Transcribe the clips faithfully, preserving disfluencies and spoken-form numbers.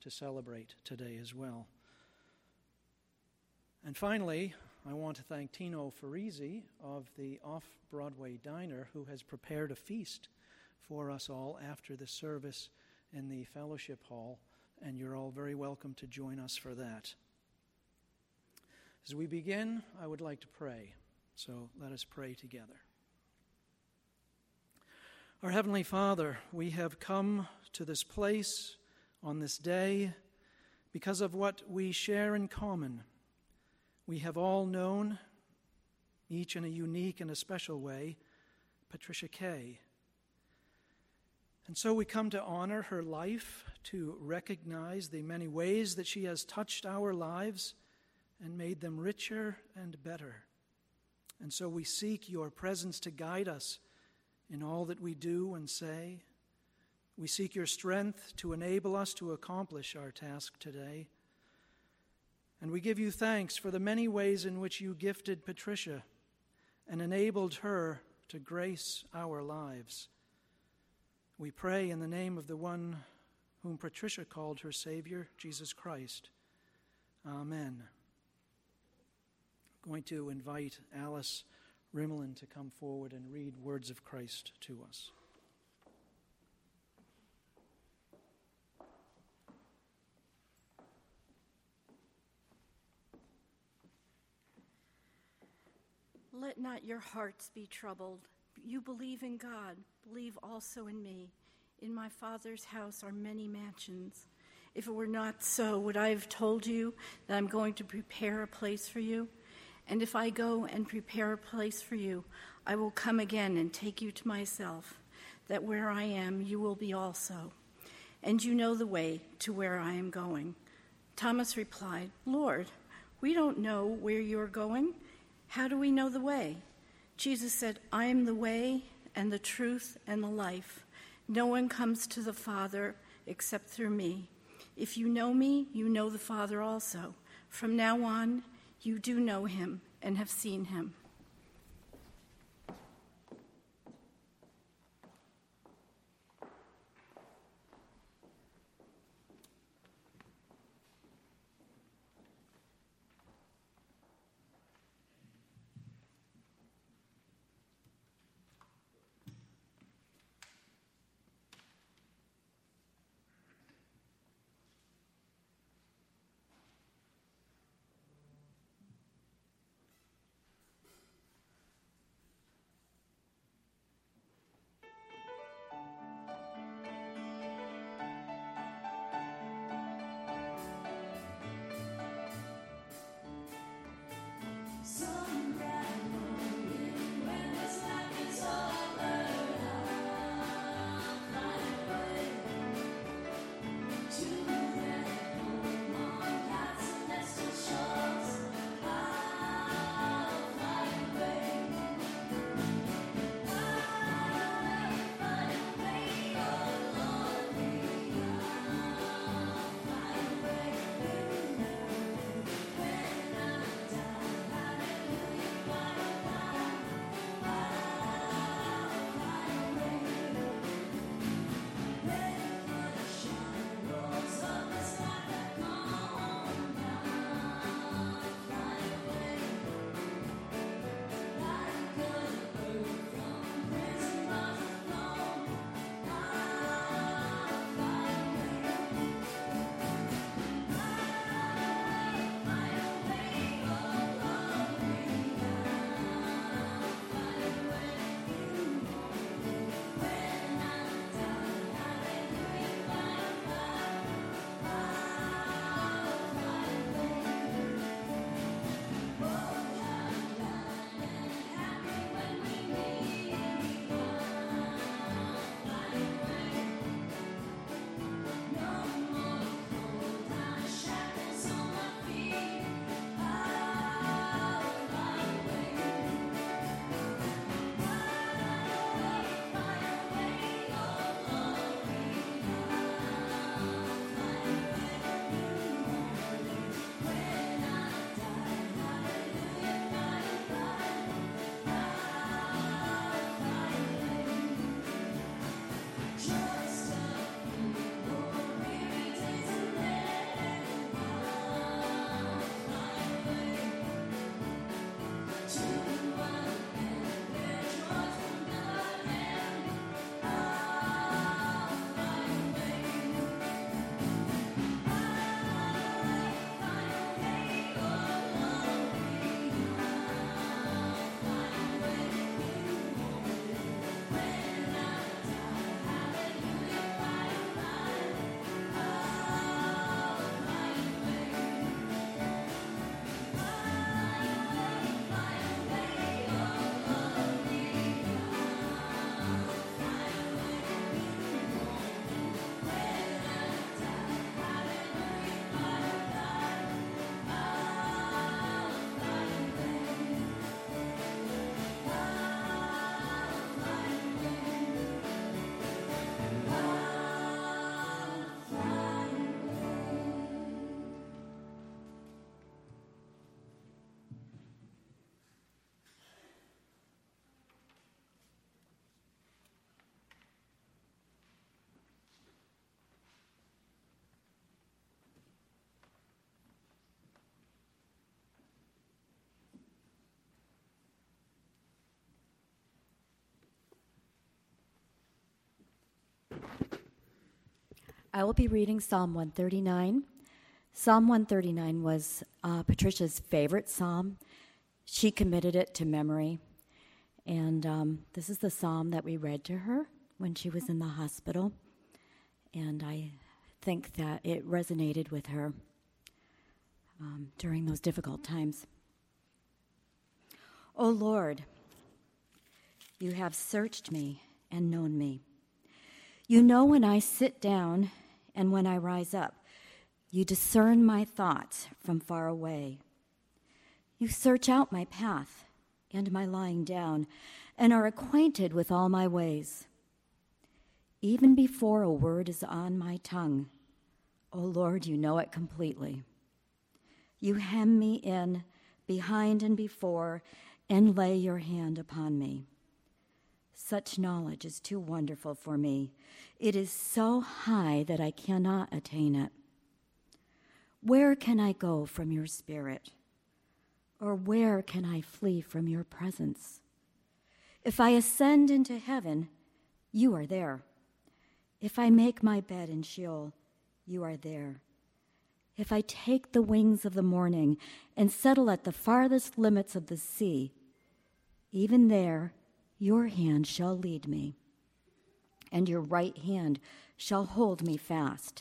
to celebrate today as well. And finally, I want to thank Tino Farisi of the Off-Broadway Diner, who has prepared a feast for us all after the service in the fellowship hall, and you're all very welcome to join us for that. As we begin, I would like to pray, so let us pray together. Our Heavenly Father, we have come to this place on this day because of what we share in common. We have all known, each in a unique and a special way, Patricia Kay. And so we come to honor her life, to recognize the many ways that she has touched our lives and made them richer and better. And so we seek your presence to guide us in all that we do and say. We seek your strength to enable us to accomplish our task today. And we give you thanks for the many ways in which you gifted Patricia and enabled her to grace our lives. We pray in the name of the one whom Patricia called her Savior, Jesus Christ. Amen. I'm going to invite Alice Rimmelin to come forward and read words of Christ to us. Let not your hearts be troubled. You believe in God, believe also in me. In my Father's house are many mansions. If it were not so, would I have told you that I'm going to prepare a place for you? And if I go and prepare a place for you, I will come again and take you to myself, that where I am, you will be also. And you know the way to where I am going. Thomas replied, Lord, we don't know where you are going. How do we know the way? Jesus said, I am the way and the truth and the life. No one comes to the Father except through me. If you know me, you know the Father also. From now on, you do know him and have seen him. I will be reading Psalm one thirty-nine. Psalm one thirty-nine was uh, Patricia's favorite psalm. She committed it to memory. And um, this is the psalm that we read to her when she was in the hospital. And I think that it resonated with her um, during those difficult times. O Lord, you have searched me and known me. You know when I sit down and when I rise up. You discern my thoughts from far away. You search out my path and my lying down, and are acquainted with all my ways. Even before a word is on my tongue, O Lord, you know it completely. You hem me in behind and before, and lay your hand upon me. Such knowledge is too wonderful for me. It is so high that I cannot attain it. Where can I go from your spirit? Or where can I flee from your presence? If I ascend into heaven, you are there. If I make my bed in Sheol, you are there. If I take the wings of the morning and settle at the farthest limits of the sea, even there your hand shall lead me, and your right hand shall hold me fast.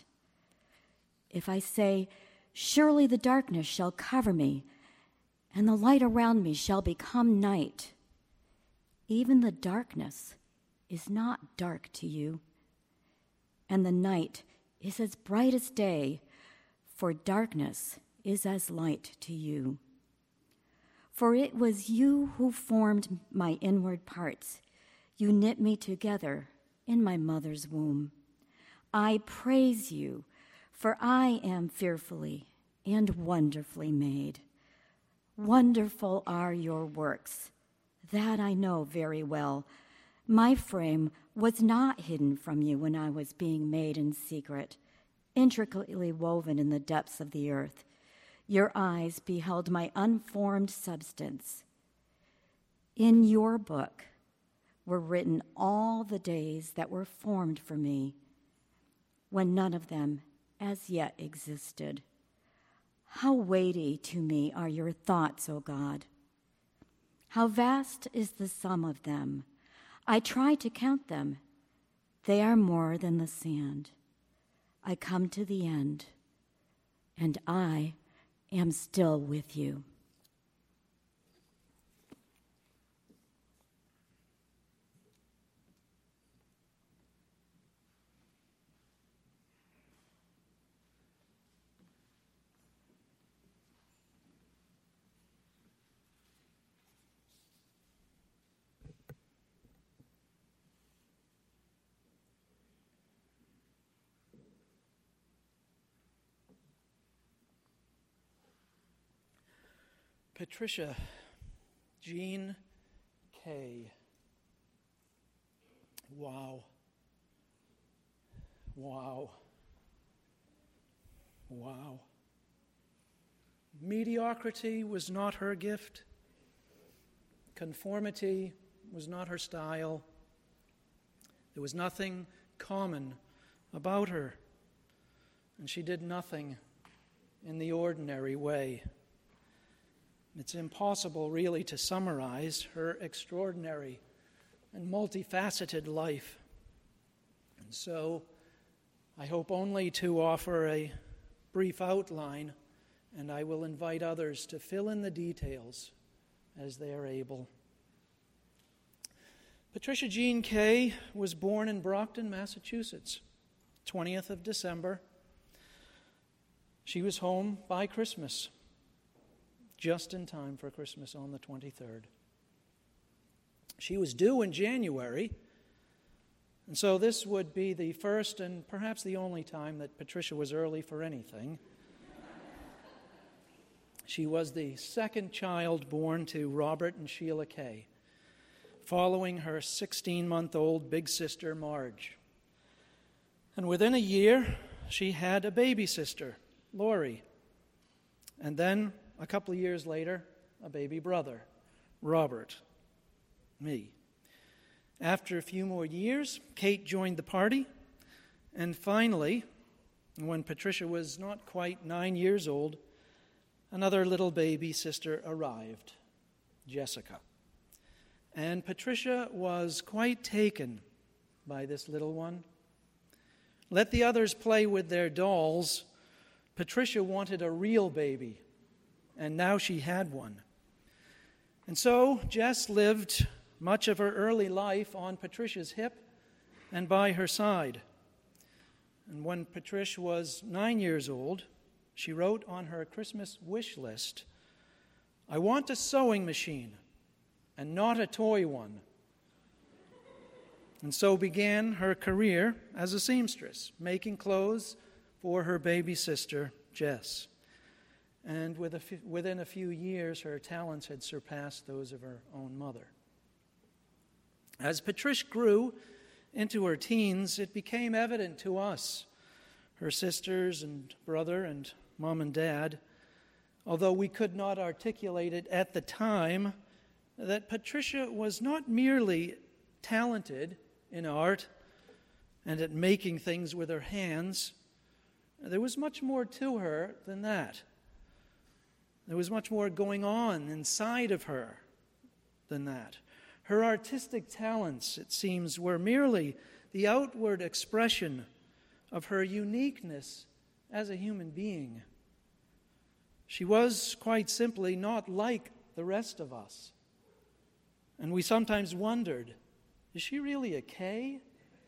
If I say, surely the darkness shall cover me, and the light around me shall become night, even the darkness is not dark to you, and the night is as bright as day, for darkness is as light to you. For it was you who formed my inward parts. You knit me together in my mother's womb. I praise you, for I am fearfully and wonderfully made. Wonderful are your works, that I know very well. My frame was not hidden from you when I was being made in secret, intricately woven in the depths of the earth. Your eyes beheld my unformed substance. In your book were written all the days that were formed for me, when none of them as yet existed. How weighty to me are your thoughts, O God! How vast is the sum of them! I try to count them. They are more than the sand. I come to the end, and I am still with you. Patricia Jean Kay. Wow. Wow. Wow. Mediocrity was not her gift. Conformity was not her style. There was nothing common about her, and she did nothing in the ordinary way. It's impossible, really, to summarize her extraordinary and multifaceted life. And so, I hope only to offer a brief outline, and I will invite others to fill in the details as they are able. Patricia Jean Kay was born in Brockton, Massachusetts, twentieth of December. She was home by Christmas, just in time for Christmas on the twenty-third. She was due in January, and so this would be the first and perhaps the only time that Patricia was early for anything. She was the second child born to Robert and Sheila Kay, following her sixteen-month-old big sister, Marge. And within a year, she had a baby sister, Lori. And then, a couple of years later, a baby brother, Robert, me. After a few more years, Kate joined the party, and finally, And when Patricia was not quite nine years old, another little baby sister arrived, Jessica. And Patricia was quite taken by this little one. Let the others play with their dolls. Patricia wanted a real baby, and now she had one. And so Jess lived much of her early life on Patricia's hip and by her side. And when Patricia was nine years old, she wrote on her Christmas wish list, "I want a sewing machine and not a toy one." And so began her career as a seamstress, making clothes for her baby sister, Jess. And with a f- within a few years, her talents had surpassed those of her own mother. As Patricia grew into her teens, it became evident to us, her sisters and brother and mom and dad, although we could not articulate it at the time, that Patricia was not merely talented in art and at making things with her hands. There was much more to her than that. There was much more going on inside of her than that. Her artistic talents, it seems, were merely the outward expression of her uniqueness as a human being. She was, quite simply, not like the rest of us. And we sometimes wondered, is she really a K?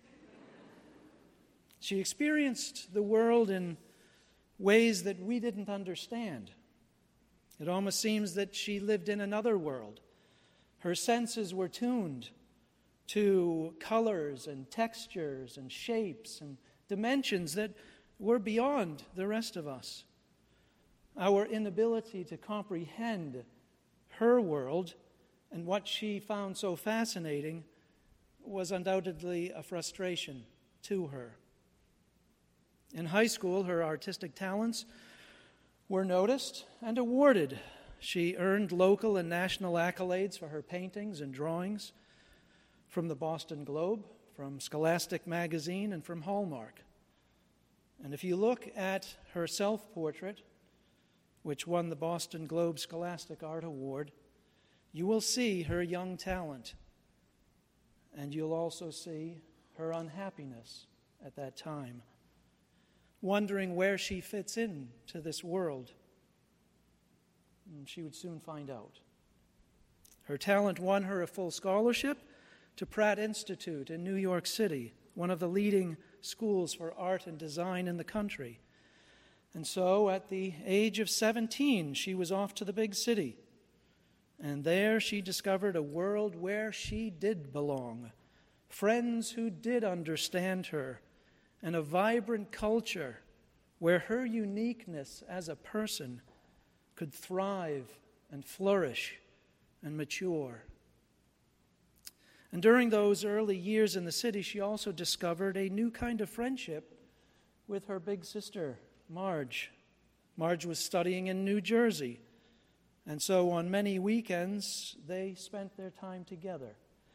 She experienced the world in ways that we didn't understand. It almost seems that she lived in another world. Her senses were tuned to colors and textures and shapes and dimensions that were beyond the rest of us. Our inability to comprehend her world and what she found so fascinating was undoubtedly a frustration to her. In high school, her artistic talents were noticed and awarded. She earned local and national accolades for her paintings and drawings from the Boston Globe, from Scholastic Magazine, and from Hallmark. And if you look at her self-portrait, which won the Boston Globe Scholastic Art Award, you will see her young talent, and you'll also see her unhappiness at that time, wondering where she fits in to this world. And she would soon find out. Her talent won her a full scholarship to Pratt Institute in New York City, one of the leading schools for art and design in the country. And so, at the age of seventeen, she was off to the big city. And there she discovered a world where she did belong, friends who did understand her, and a vibrant culture where her uniqueness as a person could thrive and flourish and mature. And during those early years in the city, she also discovered a new kind of friendship with her big sister, Marge. Marge was studying in New Jersey, and so on many weekends, they spent their time together.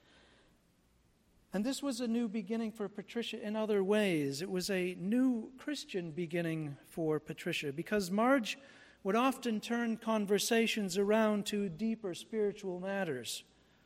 And this was a new beginning for Patricia in other ways. It was a new Christian beginning for Patricia, because Marge would often turn conversations around to deeper spiritual matters.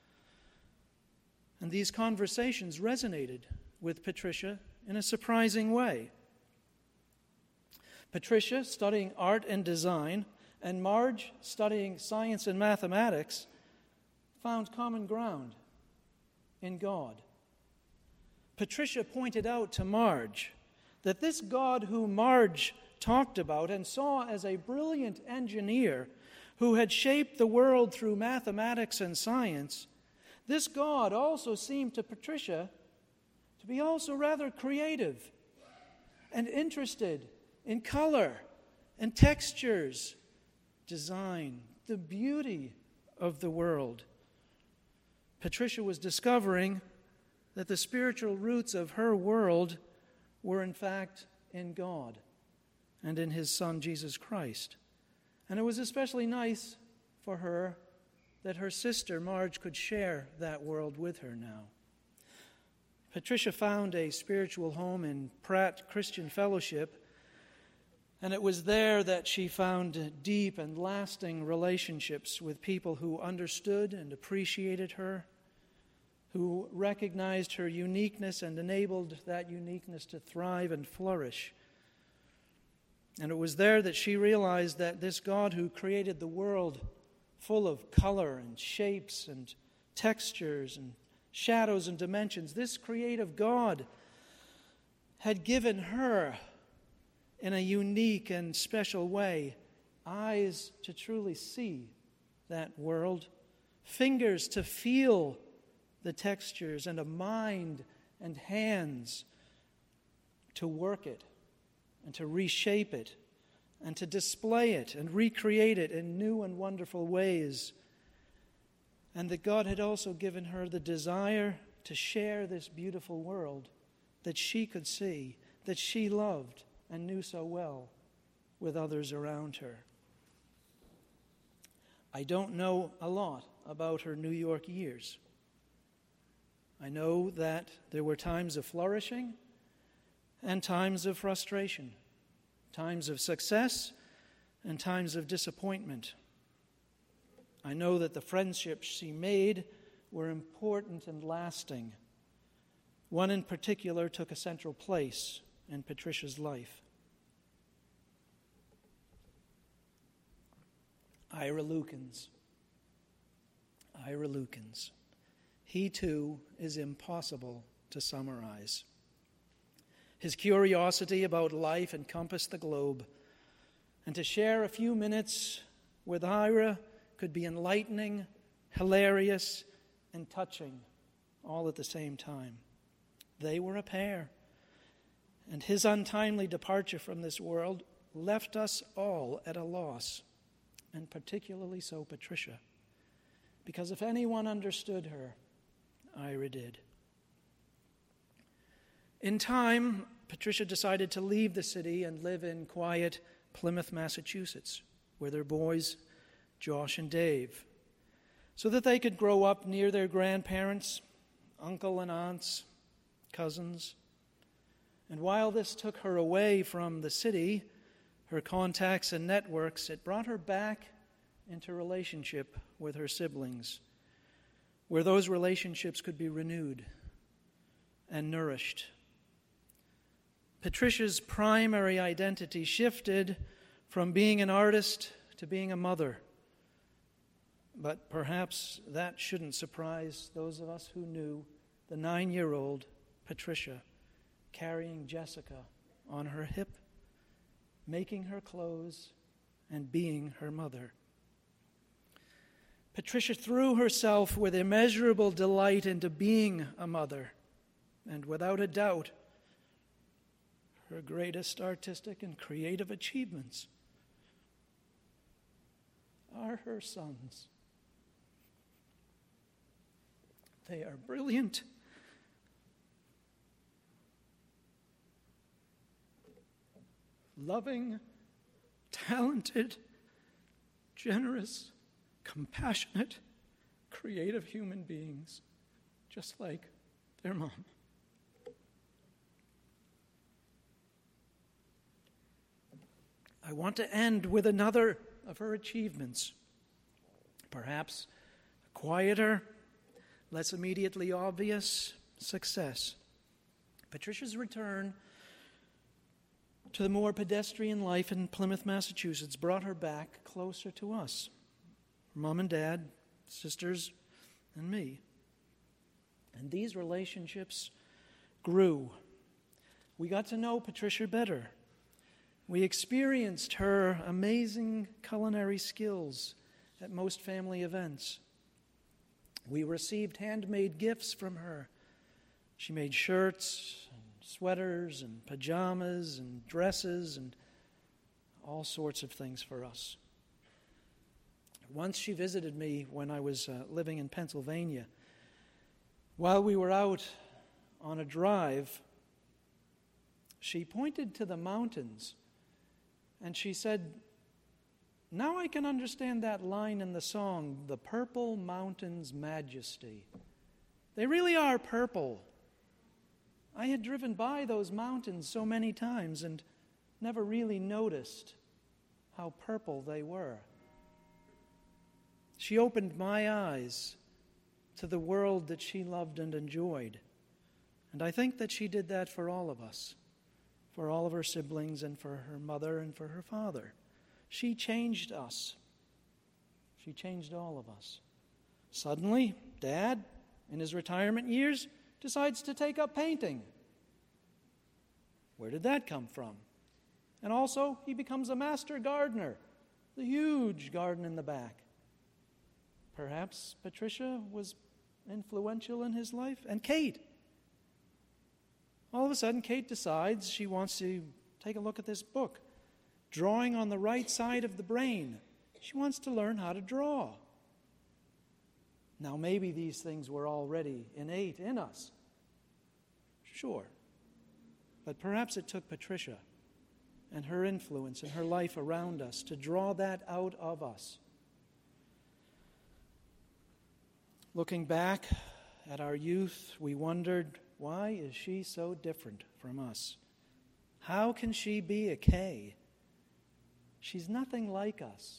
And these conversations resonated with Patricia in a surprising way. Patricia, studying art and design, and Marge, studying science and mathematics, found common ground in God. Patricia pointed out to Marge that this God who Marge talked about and saw as a brilliant engineer who had shaped the world through mathematics and science, this God also seemed to Patricia to be also rather creative and interested in color and textures, design, the beauty of the world. Patricia was discovering that the spiritual roots of her world were in fact in God and in His Son, Jesus Christ. And it was especially nice for her that her sister, Marge, could share that world with her now. Patricia found a spiritual home in Pratt Christian Fellowship, And it was there that she found deep and lasting relationships with people who understood and appreciated her, who recognized her uniqueness and enabled that uniqueness to thrive and flourish. And it was there that she realized that this God who created the world full of color and shapes and textures and shadows and dimensions, this creative God had given her, in a unique and special way, eyes to truly see that world, fingers to feel the textures, and a mind and hands to work it and to reshape it and to display it and recreate it in new and wonderful ways. And that God had also given her the desire to share this beautiful world that she could see, that she loved and knew so well, with others around her. I don't know a lot about her New York years. I know that there were times of flourishing and times of frustration, times of success and times of disappointment. I know that the friendships she made were important and lasting. One in particular took a central place in Patricia's life. Ira Lukens. Ira Lukens. He, too, is impossible to summarize. His curiosity about life encompassed the globe, and to share a few minutes with Ira could be enlightening, hilarious, and touching, all at the same time. They were a pair, and his untimely departure from this world left us all at a loss, and particularly so Patricia, because if anyone understood her, Ira did. In time, Patricia decided to leave the city and live in quiet Plymouth, Massachusetts, with her boys, Josh and Dave, so that they could grow up near their grandparents, uncle and aunts, cousins. And while this took her away from the city, her contacts and networks, it brought her back into relationship with her siblings, where those relationships could be renewed and nourished. Patricia's primary identity shifted from being an artist to being a mother. But perhaps that shouldn't surprise those of us who knew the nine-year-old Patricia carrying Jessica on her hip, making her clothes, and being her mother. Patricia threw herself with immeasurable delight into being a mother, and without a doubt, her greatest artistic and creative achievements are her sons. They are brilliant, loving, talented, generous, compassionate, creative human beings, just like their mom. I want to end with another of her achievements, perhaps a quieter, less immediately obvious success. Patricia's return to the more pedestrian life in Plymouth, Massachusetts brought her back closer to us, Mom and Dad, sisters, and me. And these relationships grew. We got to know Patricia better. We experienced her amazing culinary skills at most family events. We received handmade gifts from her. She made shirts and sweaters and pajamas and dresses and all sorts of things for us. Once she visited me when I was uh, living in Pennsylvania. While we were out on a drive, she pointed to the mountains and she said, "Now I can understand that line in the song, 'The Purple Mountains' Majesty.' They really are purple. I had driven by those mountains so many times, and never really noticed how purple they were. She opened my eyes to the world that she loved and enjoyed. And I think that she did that for all of us, for all of her siblings and for her mother and for her father. She changed us. She changed all of us. Suddenly, Dad, in his retirement years, decides to take up painting. Where did that come from? And also, he becomes a master gardener, the huge garden in the back. Perhaps Patricia was influential in his life. And Kate. All of a sudden, Kate decides she wants to take a look at this book, Drawing on the Right Side of the Brain. She wants to learn how to draw. Now, maybe these things were already innate in us. Sure. But perhaps it took Patricia and her influence and her life around us to draw that out of us. Looking back at our youth, we wondered, why is she so different from us? How can she be a Kay? She's nothing like us.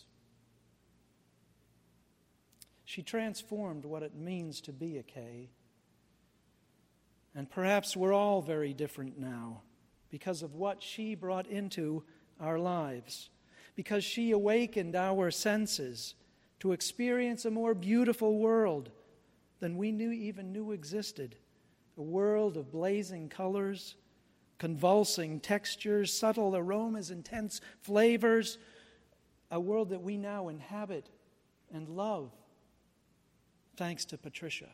She transformed what it means to be a Kay. And perhaps we're all very different now because of what she brought into our lives, because she awakened our senses to experience a more beautiful world than we knew even knew existed. A world of blazing colors, convulsing textures, subtle aromas, intense flavors. A world that we now inhabit and love, thanks to Patricia.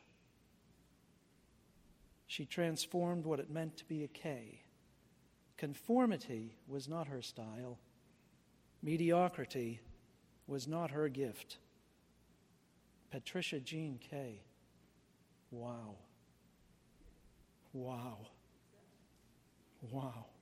She transformed what it meant to be a Kay. Conformity was not her style. Mediocrity was not her gift. Patricia Jean Kay. Wow. Wow. Wow.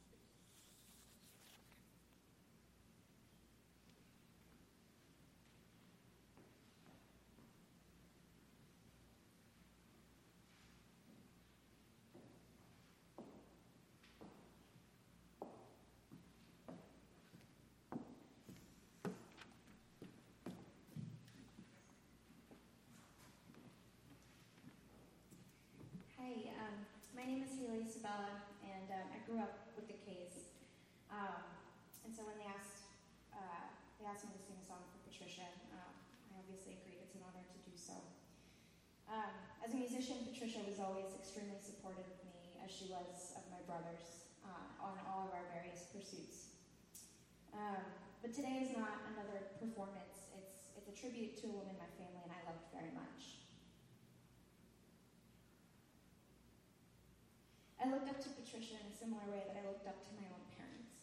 Hi, um, my name is Haley Sabella, and um, I grew up with the Kays. Um, and so when they asked, uh, they asked me to sing a song for Patricia, um, I obviously agreed. It's an honor to do so. Um, as a musician, Patricia was always extremely supportive of me, as she was of my brothers, uh, on all of our various pursuits. Um, but today is not another performance. It's, it's a tribute to a woman my family and I loved very much. I looked up to Patricia in a similar way that I looked up to my own parents.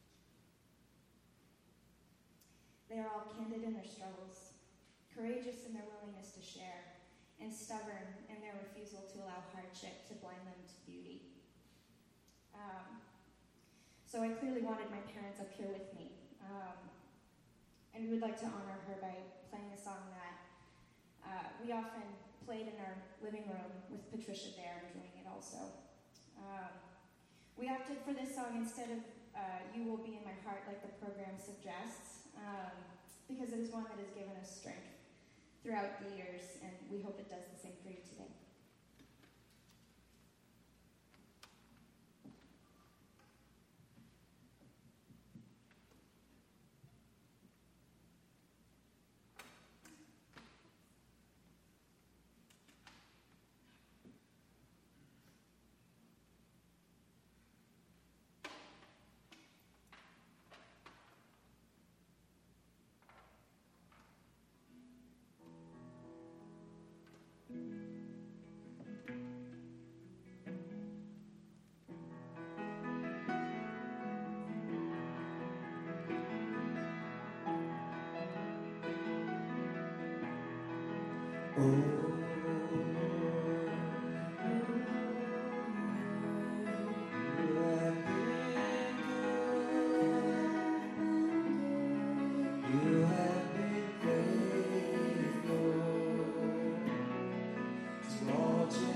They are all candid in their struggles, courageous in their willingness to share, and stubborn in their refusal to allow hardship to blind them to beauty. Um, so I clearly wanted my parents up here with me, um, and we would like to honor her by playing a song that uh, we often played in our living room with Patricia there, enjoying it also. Um, we opted for this song instead of uh, You Will Be in My Heart like the program suggests, um, because it is one that has given us strength throughout the years, and we hope it does the same for you today.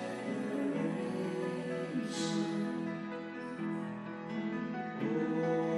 Oh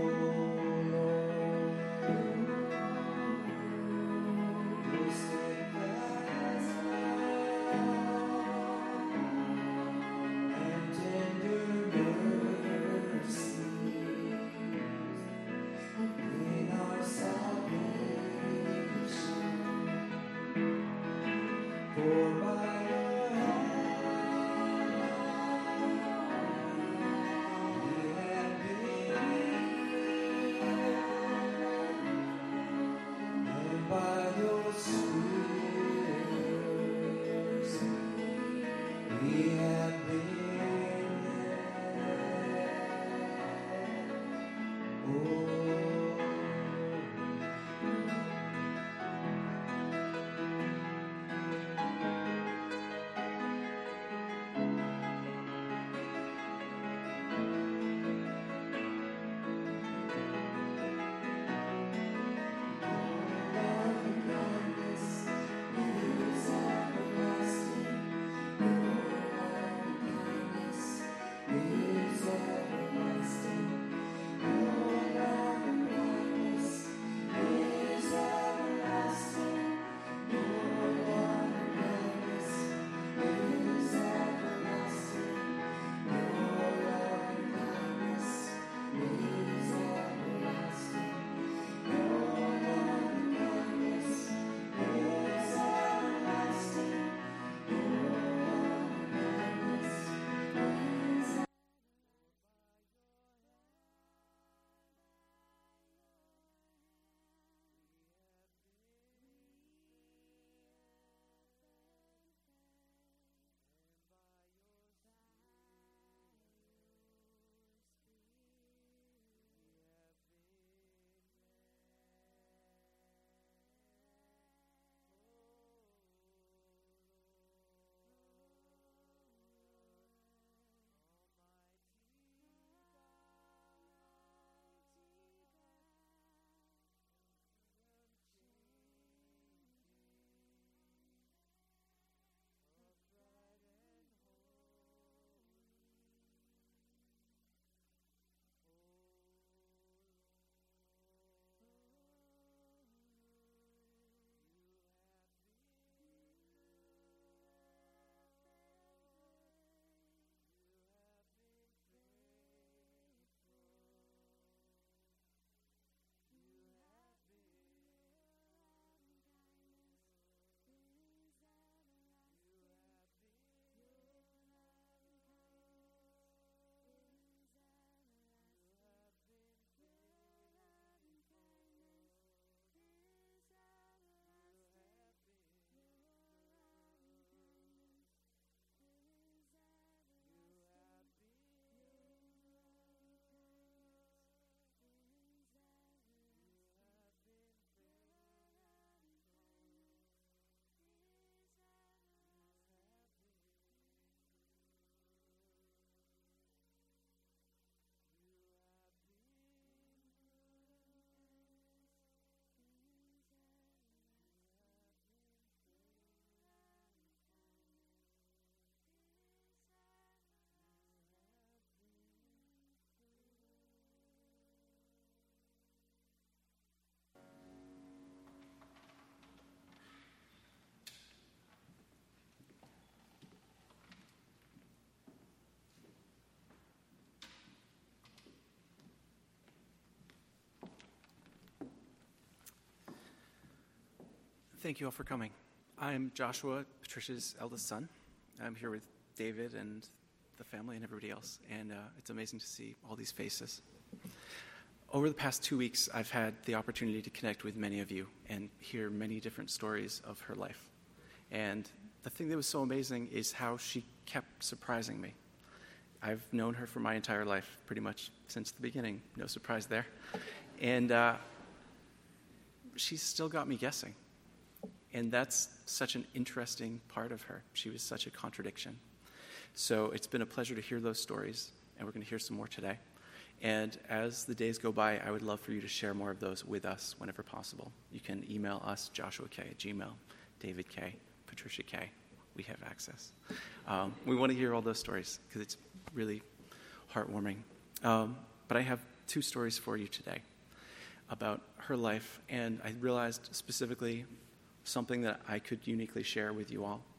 Thank you all for coming. I'm Joshua, Patricia's eldest son. I'm here with David and the family and everybody else, and uh, it's amazing to see all these faces. Over the past two weeks, I've had the opportunity to connect with many of you and hear many different stories of her life. And the thing that was so amazing is how she kept surprising me. I've known her for my entire life, pretty much since the beginning. No surprise there. And uh, she's still got me guessing. And that's such an interesting part of her. She was such a contradiction. So it's been a pleasure to hear those stories, and we're going to hear some more today. And as the days go by, I would love for you to share more of those with us whenever possible. You can email us, Joshua K at Gmail, David K, Patricia K. We have access. Um, we want to hear all those stories because it's really heartwarming. Um, but I have two stories for you today about her life, and I realized specifically something that I could uniquely share with you all.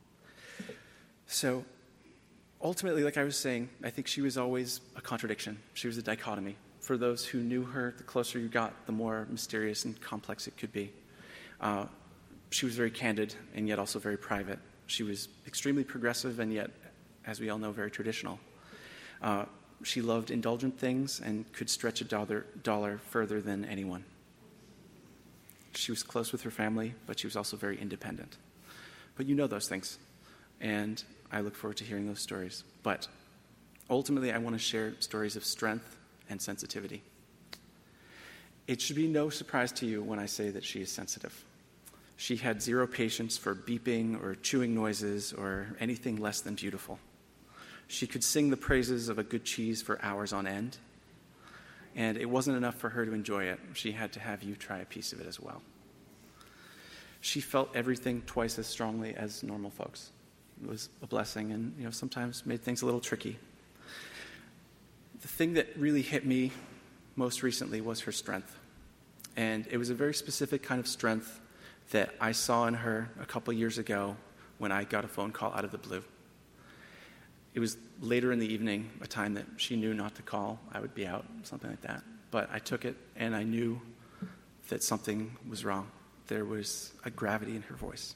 So ultimately, like I was saying, I think she was always a contradiction. She was a dichotomy. For those who knew her, the closer you got, the more mysterious and complex it could be. Uh, she was very candid and yet also very private. She was extremely progressive and yet, as we all know, very traditional. Uh, she loved indulgent things and could stretch a dollar, dollar further than anyone. She was close with her family, but she was also very independent. But you know those things, and I look forward to hearing those stories. But ultimately, I want to share stories of strength and sensitivity. It should be no surprise to you when I say that she is sensitive. She had zero patience for beeping or chewing noises or anything less than beautiful. She could sing the praises of a good cheese for hours on end, and it wasn't enough for her to enjoy it. She had to have you try a piece of it as well. She felt everything twice as strongly as normal folks. It was a blessing, and you know, sometimes made things a little tricky. The thing that really hit me most recently was her strength. And it was a very specific kind of strength that I saw in her a couple years ago when I got a phone call out of the blue. It was later in the evening, a time that she knew not to call. I would be out, something like that. But I took it, and I knew that something was wrong. There was a gravity in her voice.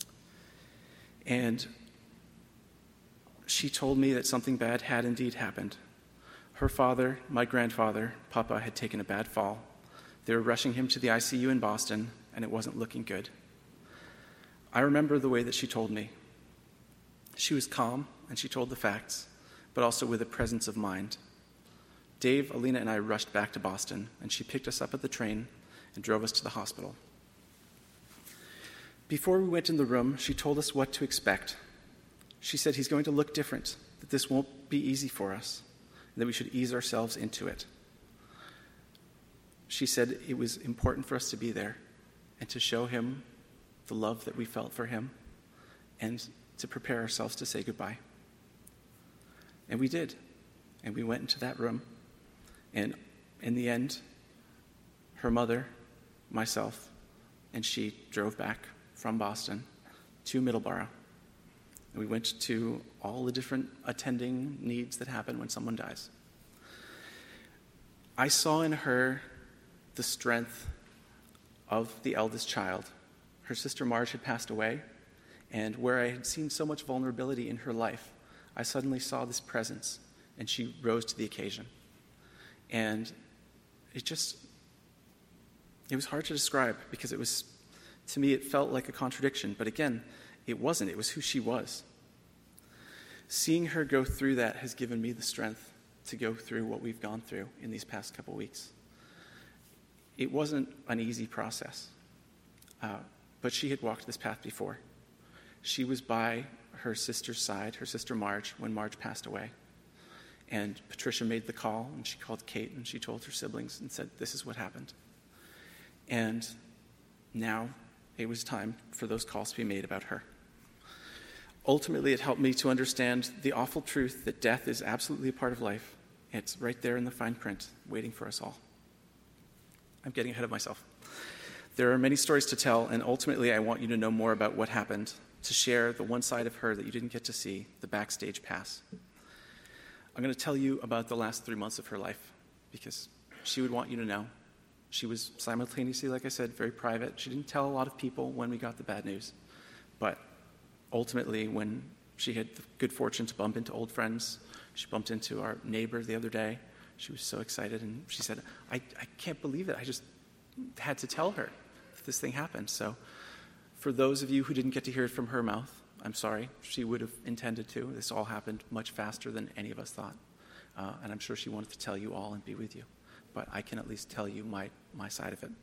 And she told me that something bad had indeed happened. Her father, my grandfather, Papa, had taken a bad fall. They were rushing him to the I C U in Boston, and it wasn't looking good. I remember the way that she told me. She was calm, and she told the facts, but also with a presence of mind. Dave, Alina, and I rushed back to Boston, and she picked us up at the train and drove us to the hospital. Before we went in the room, she told us what to expect. She said he's going to look different, that this won't be easy for us, and that we should ease ourselves into it. She said it was important for us to be there and to show him the love that we felt for him and to prepare ourselves to say goodbye. And we did. And we went into that room. And in the end, her mother, myself, and she drove back from Boston to Middleborough. And we went to all the different attending needs that happen when someone dies. I saw in her the strength of the eldest child. Her sister Marge had passed away, and where I had seen so much vulnerability in her life, I suddenly saw this presence, and she rose to the occasion. And it just, it was hard to describe because it was, to me, it felt like a contradiction. But again, it wasn't. It was who she was. Seeing her go through that has given me the strength to go through what we've gone through in these past couple weeks. It wasn't an easy process, uh, but she had walked this path before. She was by her sister's side, her sister Marge, when Marge passed away. And Patricia made the call, and she called Kate, and she told her siblings and said, this is what happened. And now it was time for those calls to be made about her. Ultimately, it helped me to understand the awful truth that death is absolutely a part of life. It's right there in the fine print, waiting for us all. I'm getting ahead of myself. There are many stories to tell, and ultimately I want you to know more about what happened, to share the one side of her that you didn't get to see, the backstage pass. I'm going to tell you about the last three months of her life, because she would want you to know. She was simultaneously, like I said, very private. She didn't tell a lot of people when we got the bad news. But ultimately, when she had the good fortune to bump into old friends, she bumped into our neighbor the other day. She was so excited, and she said, I, I can't believe it. I just had to tell her that this thing happened. So for those of you who didn't get to hear it from her mouth, I'm sorry. She would have intended to. This all happened much faster than any of us thought. Uh, and I'm sure she wanted to tell you all and be with you. But I can at least tell you my, my side of it.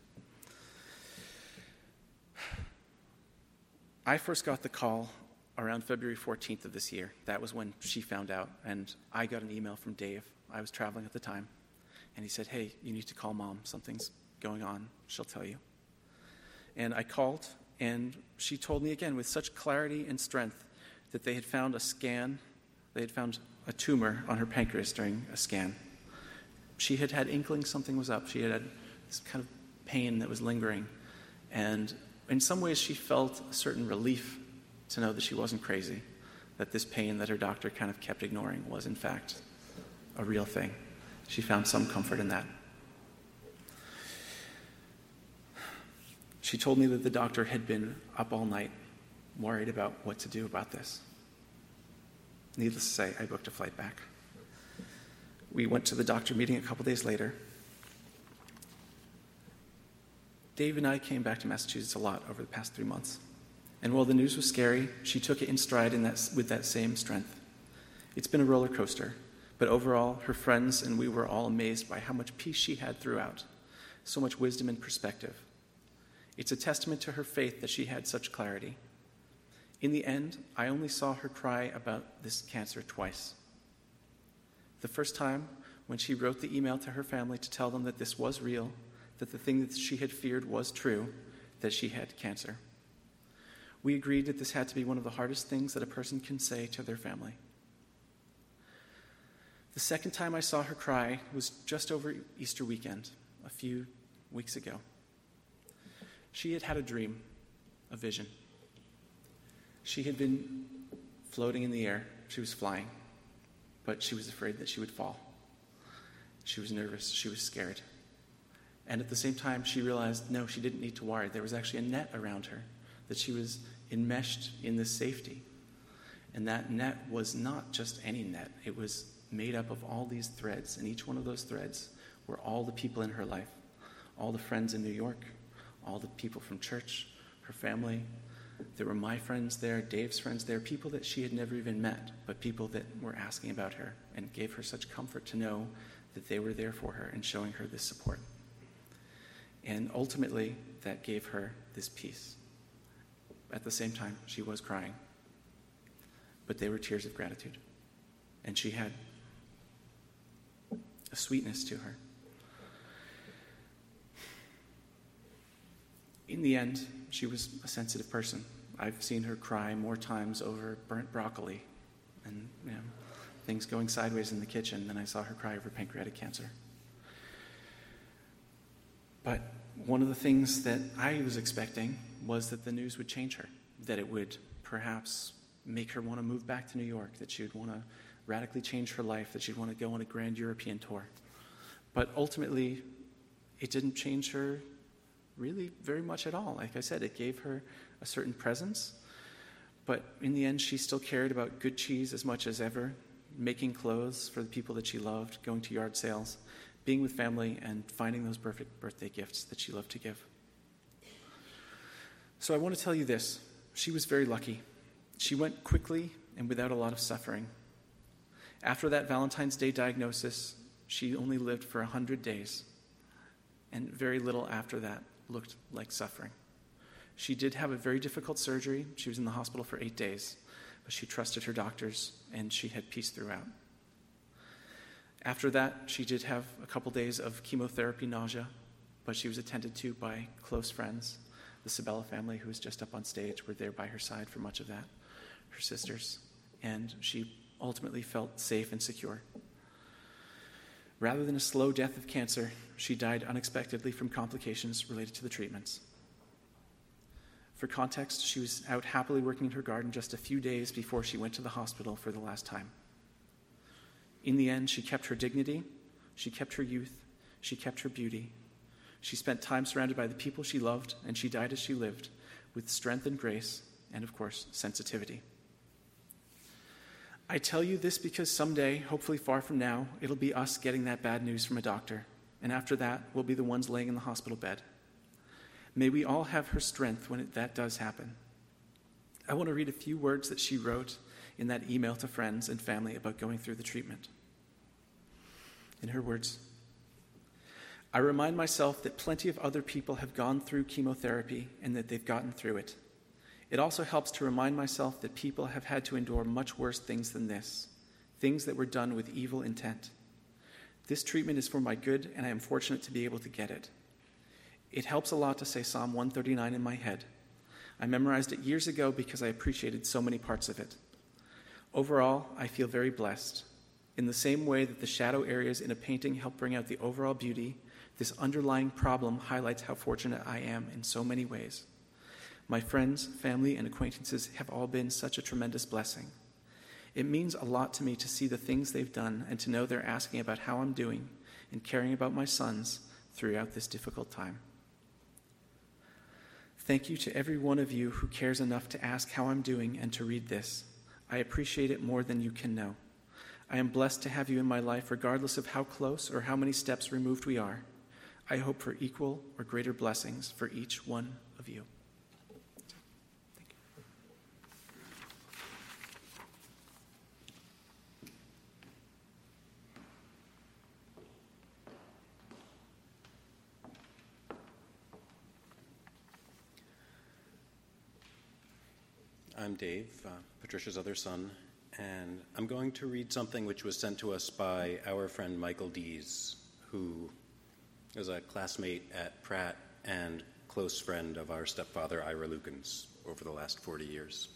I first got the call around February fourteenth of this year. That was when she found out. And I got an email from Dave. I was traveling at the time. And he said, hey, you need to call Mom. Something's going on. She'll tell you. And I called, and she told me again with such clarity and strength that they had found a scan. They had found a tumor on her pancreas during a scan. She had had inklings something was up. She had had this kind of pain that was lingering. And in some ways, she felt a certain relief to know that she wasn't crazy, that this pain that her doctor kind of kept ignoring was, in fact, a real thing. She found some comfort in that. She told me that the doctor had been up all night worried about what to do about this. Needless to say, I booked a flight back. We went to the doctor meeting a couple days later. Dave and I came back to Massachusetts a lot over the past three months. And while the news was scary, she took it in stride in that, with that same strength. It's been a roller coaster, but overall, her friends and we were all amazed by how much peace she had throughout, so much wisdom and perspective. It's a testament to her faith that she had such clarity. In the end, I only saw her cry about this cancer twice. The first time, when she wrote the email to her family to tell them that this was real, that the thing that she had feared was true, that she had cancer. We agreed that this had to be one of the hardest things that a person can say to their family. The second time I saw her cry was just over Easter weekend, a few weeks ago. She had had a dream, a vision. She had been floating in the air. She was flying, but she was afraid that she would fall. She was nervous. She was scared. And at the same time, she realized, no, she didn't need to worry. There was actually a net around her, that she was enmeshed in this safety. And that net was not just any net. It was made up of all these threads, and each one of those threads were all the people in her life, all the friends in New York, all the people from church, her family. There were my friends there, Dave's friends there, people that she had never even met, but people that were asking about her and gave her such comfort to know that they were there for her and showing her this support. And ultimately, that gave her this peace. At the same time, she was crying, but they were tears of gratitude. And she had a sweetness to her. In the end, she was a sensitive person. I've seen her cry more times over burnt broccoli and you know, things going sideways in the kitchen than I saw her cry over pancreatic cancer. But one of the things that I was expecting was that the news would change her, that it would perhaps make her want to move back to New York, that she would want to radically change her life, that she'd want to go on a grand European tour. But ultimately, it didn't change her really very much at all. Like I said, it gave her a certain presence, but in the end, she still cared about good cheese as much as ever, making clothes for the people that she loved, going to yard sales, being with family, and finding those perfect birthday gifts that she loved to give. So I want to tell you this. She was very lucky. She went quickly and without a lot of suffering. After that Valentine's Day diagnosis, she only lived for one hundred days, and very little after that looked like suffering. She did have a very difficult surgery. She was in the hospital for eight days, but she trusted her doctors, and she had peace throughout. After that, she did have a couple days of chemotherapy nausea, but she was attended to by close friends. The Sabella family, who was just up on stage, were there by her side for much of that, her sisters, and she ultimately felt safe and secure. Rather than a slow death of cancer, she died unexpectedly from complications related to the treatments. For context, she was out happily working in her garden just a few days before she went to the hospital for the last time. In the end, she kept her dignity, she kept her youth, she kept her beauty. She spent time surrounded by the people she loved, and she died as she lived, with strength and grace, and of course, sensitivity. I tell you this because someday, hopefully far from now, it'll be us getting that bad news from a doctor, and after that, we'll be the ones laying in the hospital bed. May we all have her strength when it, that does happen. I want to read a few words that she wrote in that email to friends and family about going through the treatment. In her words, I remind myself that plenty of other people have gone through chemotherapy and that they've gotten through it. It also helps to remind myself that people have had to endure much worse things than this, things that were done with evil intent. This treatment is for my good, and I am fortunate to be able to get it. It helps a lot to say Psalm one thirty-nine in my head. I memorized it years ago because I appreciated so many parts of it. Overall, I feel very blessed. In the same way that the shadow areas in a painting help bring out the overall beauty, this underlying problem highlights how fortunate I am in so many ways. My friends, family, and acquaintances have all been such a tremendous blessing. It means a lot to me to see the things they've done and to know they're asking about how I'm doing and caring about my sons throughout this difficult time. Thank you to every one of you who cares enough to ask how I'm doing and to read this. I appreciate it more than you can know. I am blessed to have you in my life, regardless of how close or how many steps removed we are. I hope for equal or greater blessings for each one of you. Thank you. I'm Dave, uh, Patricia's other son, and I'm going to read something which was sent to us by our friend Michael Dees, who is a classmate at Pratt and close friend of our stepfather, Ira Lukens, over the last forty years.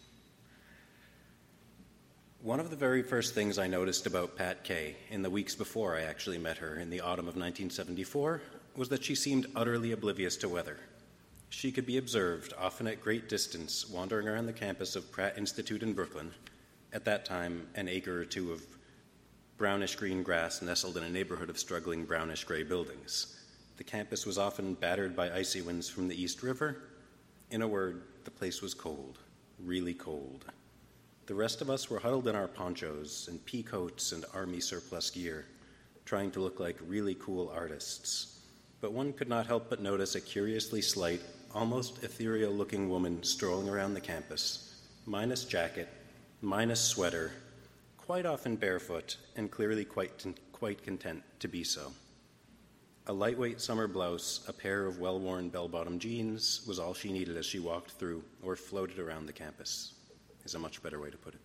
One of the very first things I noticed about Pat Kay in the weeks before I actually met her in the autumn of nineteen seventy-four was that she seemed utterly oblivious to weather. She could be observed, often at great distance, wandering around the campus of Pratt Institute in Brooklyn, at that time an acre or two of brownish-green grass nestled in a neighborhood of struggling brownish-gray buildings. The campus was often battered by icy winds from the East River. In a word, the place was cold, really cold. The rest of us were huddled in our ponchos and pea coats and army surplus gear, trying to look like really cool artists. But one could not help but notice a curiously slight, almost ethereal-looking woman strolling around the campus, minus jacket, minus sweater, quite often barefoot, and clearly quite, quite content to be so. A lightweight summer blouse, a pair of well-worn bell-bottom jeans was all she needed as she walked through or floated around the campus, is a much better way to put it.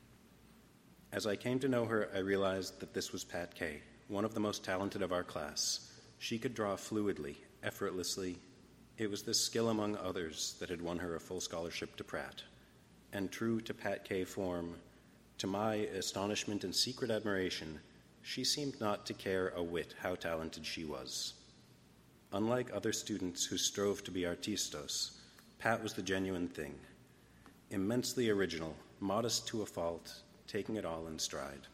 As I came to know her, I realized that this was Pat Kay, one of the most talented of our class. She could draw fluidly, effortlessly. It was this skill among others that had won her a full scholarship to Pratt. And true to Pat Kay form, to my astonishment and secret admiration, she seemed not to care a whit how talented she was. Unlike other students who strove to be artistos, Pat was the genuine thing. Immensely original, modest to a fault, taking it all in stride.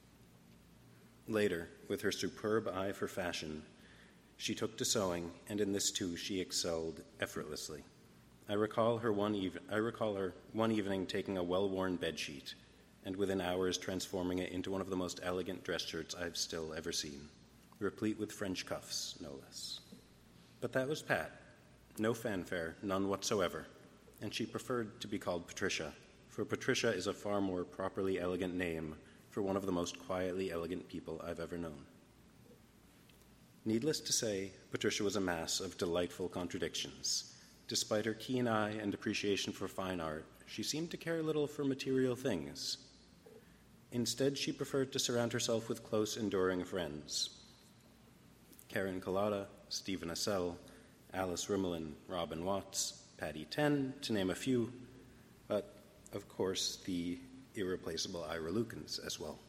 Later, with her superb eye for fashion, she took to sewing, and in this too she excelled effortlessly. I recall her one even- I recall her one evening taking a well-worn bedsheet and within hours transforming it into one of the most elegant dress shirts I've still ever seen, replete with French cuffs, no less. But that was Pat. No fanfare, none whatsoever, and she preferred to be called Patricia, for Patricia is a far more properly elegant name for one of the most quietly elegant people I've ever known. Needless to say, Patricia was a mass of delightful contradictions. Despite her keen eye and appreciation for fine art, she seemed to care little for material things. Instead, she preferred to surround herself with close, enduring friends. Karen Collada, Stephen Assell, Alice Rimmelin, Robin Watts, Patty Ten, to name a few, but, of course, the irreplaceable Ira Lukens as well.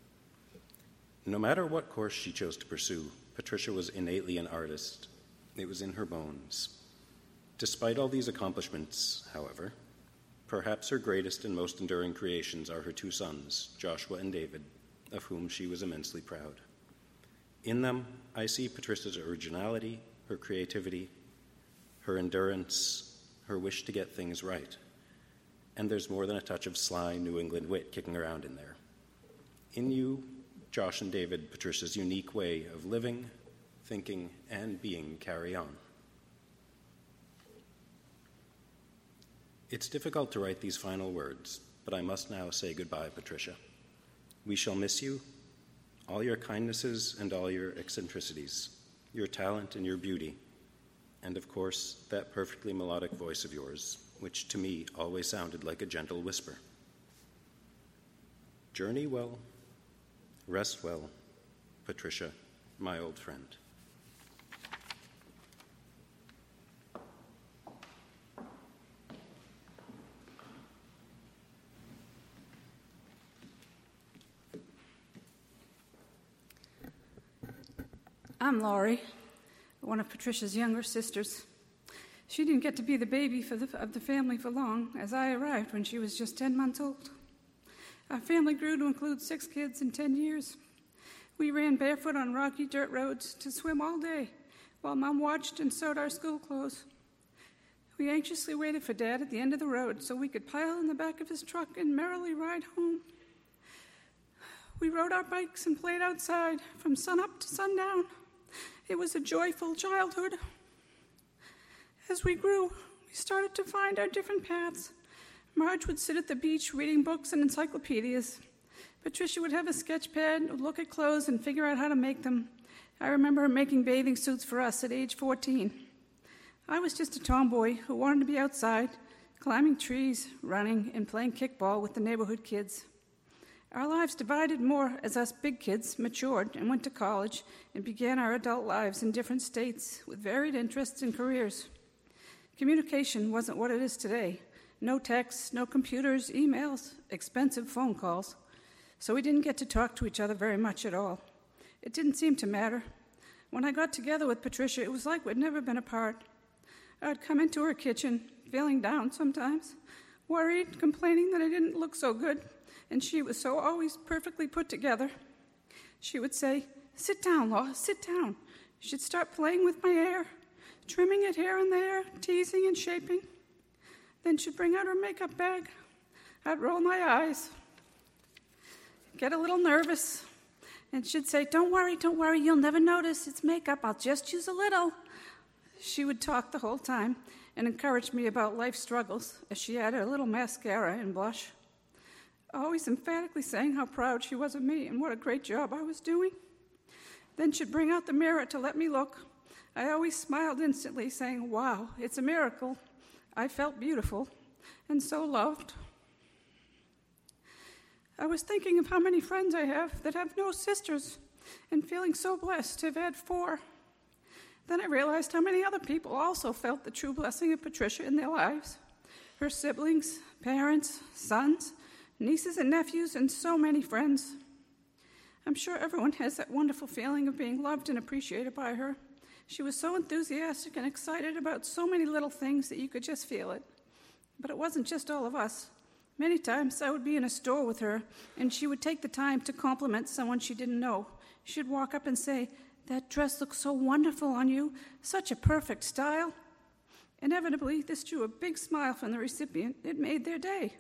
No matter what course she chose to pursue, Patricia was innately an artist. It was in her bones. Despite all these accomplishments, however, perhaps her greatest and most enduring creations are her two sons, Joshua and David, of whom she was immensely proud. In them, I see Patricia's originality, her creativity, her endurance, her wish to get things right. And there's more than a touch of sly New England wit kicking around in there. In you, Josh and David, Patricia's unique way of living, thinking, and being carry on. It's difficult to write these final words, but I must now say goodbye, Patricia. We shall miss you, all your kindnesses and all your eccentricities, your talent and your beauty, and of course, that perfectly melodic voice of yours, which to me always sounded like a gentle whisper. Journey well, rest well, Patricia, my old friend. I'm Laurie, one of Patricia's younger sisters. She didn't get to be the baby for the, of the family for long, as I arrived when she was just ten months old. Our family grew to include six kids in ten years. We ran barefoot on rocky dirt roads to swim all day, while Mom watched and sewed our school clothes. We anxiously waited for Dad at the end of the road so we could pile in the back of his truck and merrily ride home. We rode our bikes and played outside from sunup to sundown. It was a joyful childhood. As we grew, we started to find our different paths. Marge would sit at the beach reading books and encyclopedias. Patricia would have a sketch pad, would look at clothes and figure out how to make them. I remember her making bathing suits for us at age fourteen. I was just a tomboy who wanted to be outside, climbing trees, running, and playing kickball with the neighborhood kids. Our lives divided more as us big kids matured and went to college and began our adult lives in different states with varied interests and careers. Communication wasn't what it is today. No texts, no computers, emails, expensive phone calls. So we didn't get to talk to each other very much at all. It didn't seem to matter. When I got together with Patricia, it was like we'd never been apart. I'd come into her kitchen, feeling down sometimes, worried, complaining that I didn't look so good, and she was so always perfectly put together. She would say, "Sit down, Law, sit down." She'd start playing with my hair, trimming it here and there, teasing and shaping. Then she'd bring out her makeup bag. I'd roll my eyes, get a little nervous, and she'd say, "Don't worry, don't worry, you'll never notice. It's makeup, I'll just use a little." She would talk the whole time and encourage me about life struggles as she added a little mascara and blush, always emphatically saying how proud she was of me and what a great job I was doing. Then she'd bring out the mirror to let me look. I always smiled instantly, saying, "Wow, it's a miracle." I felt beautiful and so loved. I was thinking of how many friends I have that have no sisters and feeling so blessed to have had four. Then I realized how many other people also felt the true blessing of Patricia in their lives. Her siblings, parents, sons, nieces and nephews, and so many friends. I'm sure everyone has that wonderful feeling of being loved and appreciated by her. She was so enthusiastic and excited about so many little things that you could just feel it. But it wasn't just all of us. Many times I would be in a store with her, and she would take the time to compliment someone she didn't know. She'd walk up and say, "That dress looks so wonderful on you, such a perfect style." Inevitably, this drew a big smile from the recipient. It made their day.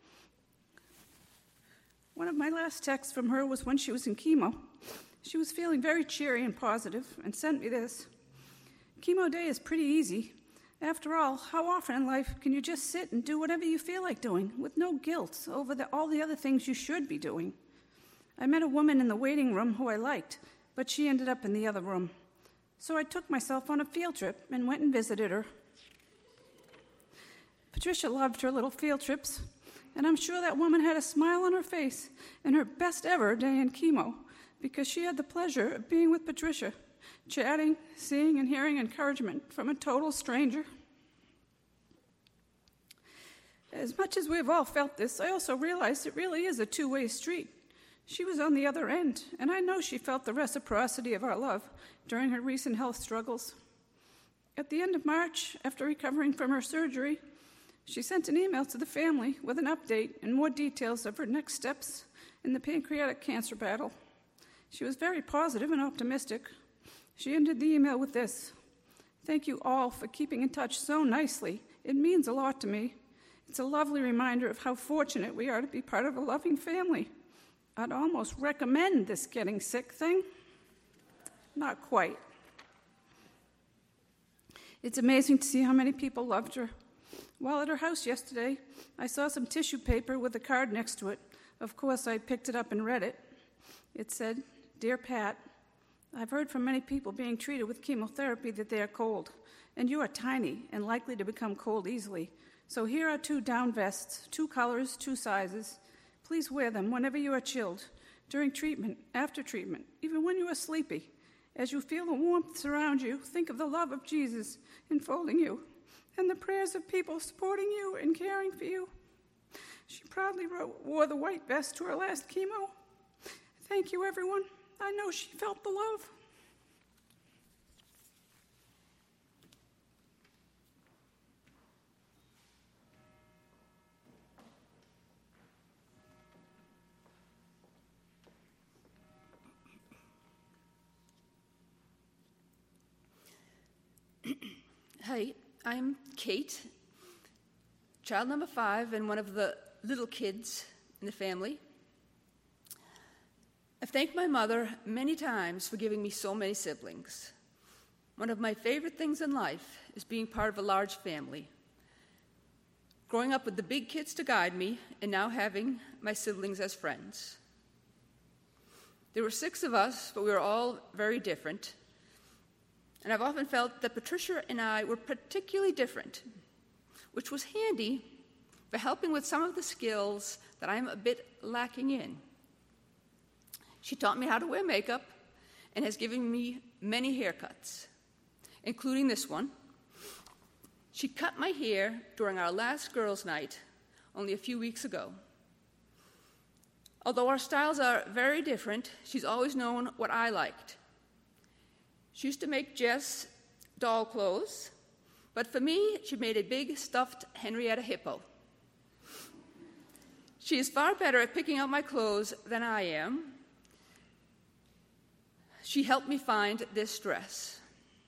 One of my last texts from her was when she was in chemo. She was feeling very cheery and positive and sent me this. "Chemo day is pretty easy. After all, how often in life can you just sit and do whatever you feel like doing with no guilt over the, all the other things you should be doing? I met a woman in the waiting room who I liked, but she ended up in the other room. So I took myself on a field trip and went and visited her." Patricia loved her little field trips, and I'm sure that woman had a smile on her face and her best ever day in chemo because she had the pleasure of being with Patricia, chatting, seeing, and hearing encouragement from a total stranger. As much as we've all felt this, I also realized it really is a two-way street. She was on the other end, and I know she felt the reciprocity of our love during her recent health struggles. At the end of March, after recovering from her surgery, she sent an email to the family with an update and more details of her next steps in the pancreatic cancer battle. She was very positive and optimistic. She ended the email with this: "Thank you all for keeping in touch so nicely. It means a lot to me. It's a lovely reminder of how fortunate we are to be part of a loving family. I'd almost recommend this getting sick thing. Not quite." It's amazing to see how many people loved her. While at her house yesterday, I saw some tissue paper with a card next to it. Of course, I picked it up and read it. It said, "Dear Pat, I've heard from many people being treated with chemotherapy that they are cold, and you are tiny and likely to become cold easily. So here are two down vests, two colors, two sizes. Please wear them whenever you are chilled, during treatment, after treatment, even when you are sleepy. As you feel the warmth surround you, think of the love of Jesus enfolding you and the prayers of people supporting you and caring for you." She proudly wrote, wore the white vest to her last chemo. Thank you, everyone. I know she felt the love. Hey, I'm Kate, child number five and one of the little kids in the family. I've thanked my mother many times for giving me so many siblings. One of my favorite things in life is being part of a large family. Growing up with the big kids to guide me, and now having my siblings as friends. There were six of us, but we were all very different. And I've often felt that Patricia and I were particularly different, which was handy for helping with some of the skills that I'm a bit lacking in. She taught me how to wear makeup and has given me many haircuts, including this one. She cut my hair during our last girls' night only a few weeks ago. Although our styles are very different, she's always known what I liked. She used to make Jess doll clothes, but for me, she made a big stuffed Henrietta hippo. She is far better at picking out my clothes than I am. She helped me find this dress.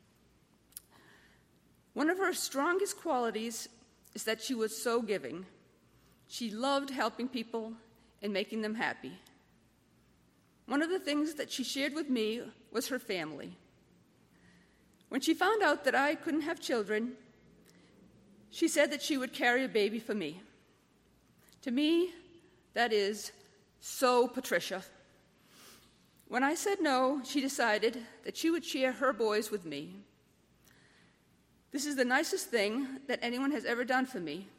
One of her strongest qualities is that she was so giving. She loved helping people and making them happy. One of the things that she shared with me was her family. When she found out that I couldn't have children, she said that she would carry a baby for me. To me, that is so Patricia. When I said no, she decided that she would share her boys with me. This is the nicest thing that anyone has ever done for me.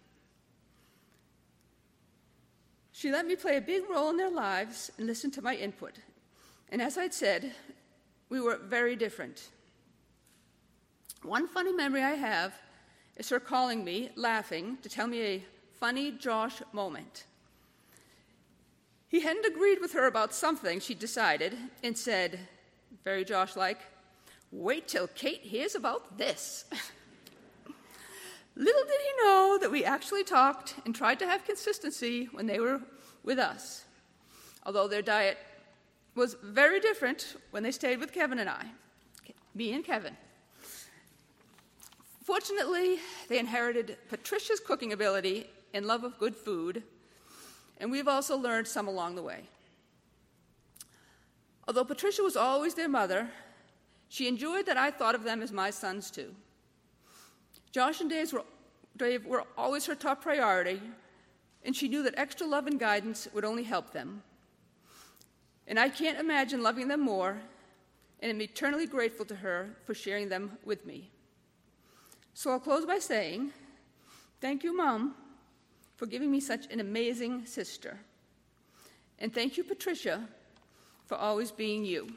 She let me play a big role in their lives and listen to my input. And as I'd said, we were very different. One funny memory I have is her calling me, laughing, to tell me a funny Josh moment. He hadn't agreed with her about something she'd decided and said, very Josh-like, "Wait till Kate hears about this." Little did he know that we actually talked and tried to have consistency when they were with us, although their diet was very different when they stayed with Kevin and I, me and Kevin. Fortunately, they inherited Patricia's cooking ability and love of good food, and we've also learned some along the way. Although Patricia was always their mother, she enjoyed that I thought of them as my sons too. Josh and Dave were, Dave were always her top priority, and she knew that extra love and guidance would only help them. And I can't imagine loving them more, and am eternally grateful to her for sharing them with me. So I'll close by saying, thank you, Mom, for giving me such an amazing sister. And thank you, Patricia, for always being you.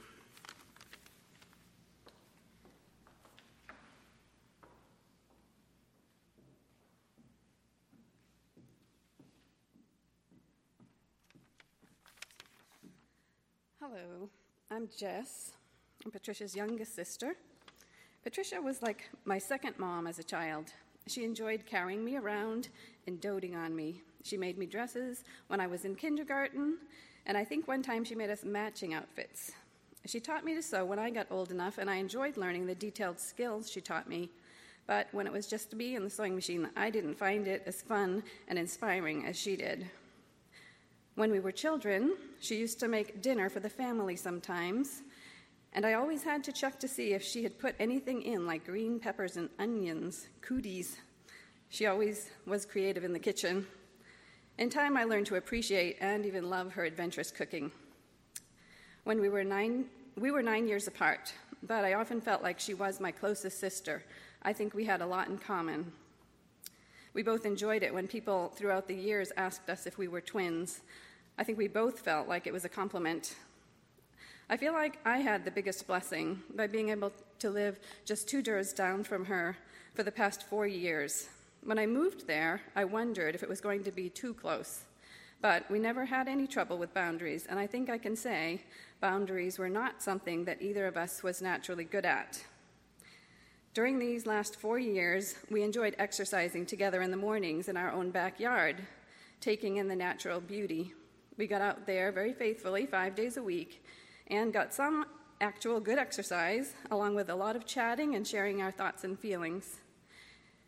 Hello, I'm Jess. I'm Patricia's youngest sister. Patricia was like my second mom as a child. She enjoyed carrying me around and doting on me. She made me dresses when I was in kindergarten, and I think one time she made us matching outfits. She taught me to sew when I got old enough, and I enjoyed learning the detailed skills she taught me. But when it was just me and the sewing machine, I didn't find it as fun and inspiring as she did. When we were children, she used to make dinner for the family sometimes, and I always had to check to see if she had put anything in, like green peppers and onions, cooties. She always was creative in the kitchen. In time, I learned to appreciate and even love her adventurous cooking. When we were nine, we were nine years apart, but I often felt like she was my closest sister. I think we had a lot in common. We both enjoyed it when people throughout the years asked us if we were twins. I think we both felt like it was a compliment. I feel like I had the biggest blessing by being able to live just two doors down from her for the past four years. When I moved there, I wondered if it was going to be too close. But we never had any trouble with boundaries, and I think I can say boundaries were not something that either of us was naturally good at. During these last four years, we enjoyed exercising together in the mornings in our own backyard, taking in the natural beauty. We got out there very faithfully five days a week and got some actual good exercise, along with a lot of chatting and sharing our thoughts and feelings.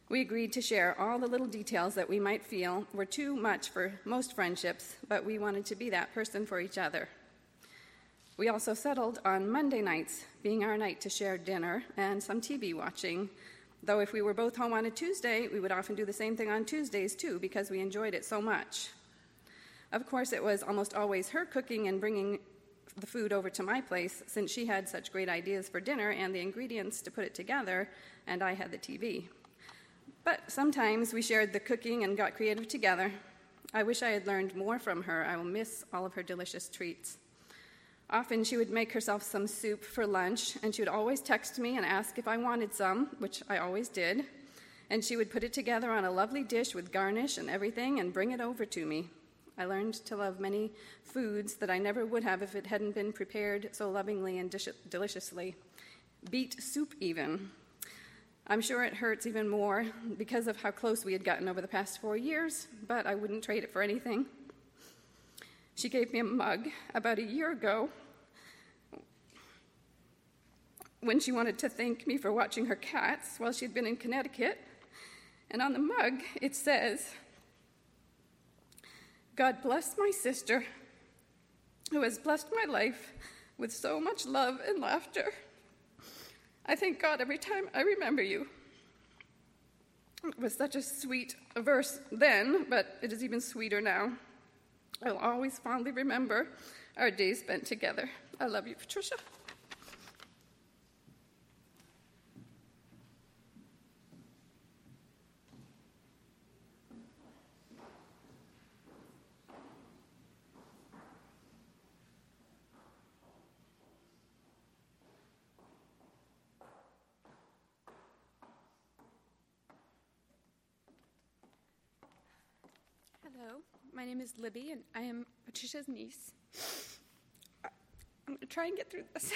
We agreed to share all the little details that we might feel were too much for most friendships, but we wanted to be that person for each other. We also settled on Monday nights being our night to share dinner and some T V watching, though if we were both home on a Tuesday, we would often do the same thing on Tuesdays too because we enjoyed it so much. Of course, it was almost always her cooking and bringing the food over to my place since she had such great ideas for dinner and the ingredients to put it together, and I had the T V. But sometimes we shared the cooking and got creative together. I wish I had learned more from her. I will miss all of her delicious treats. Often she would make herself some soup for lunch, and she would always text me and ask if I wanted some, which I always did. And she would put it together on a lovely dish with garnish and everything and bring it over to me. I learned to love many foods that I never would have if it hadn't been prepared so lovingly and dish- deliciously. Beet soup, even. I'm sure it hurts even more because of how close we had gotten over the past four years, but I wouldn't trade it for anything. She gave me a mug about a year ago when she wanted to thank me for watching her cats while she'd been in Connecticut. And on the mug, it says, "God bless my sister, who has blessed my life with so much love and laughter. I thank God every time I remember you." It was such a sweet verse then, but it is even sweeter now. I'll always fondly remember our days spent together. I love you, Patricia. Hello, my name is Libby, and I am Patricia's niece. I'm going to try and get through this.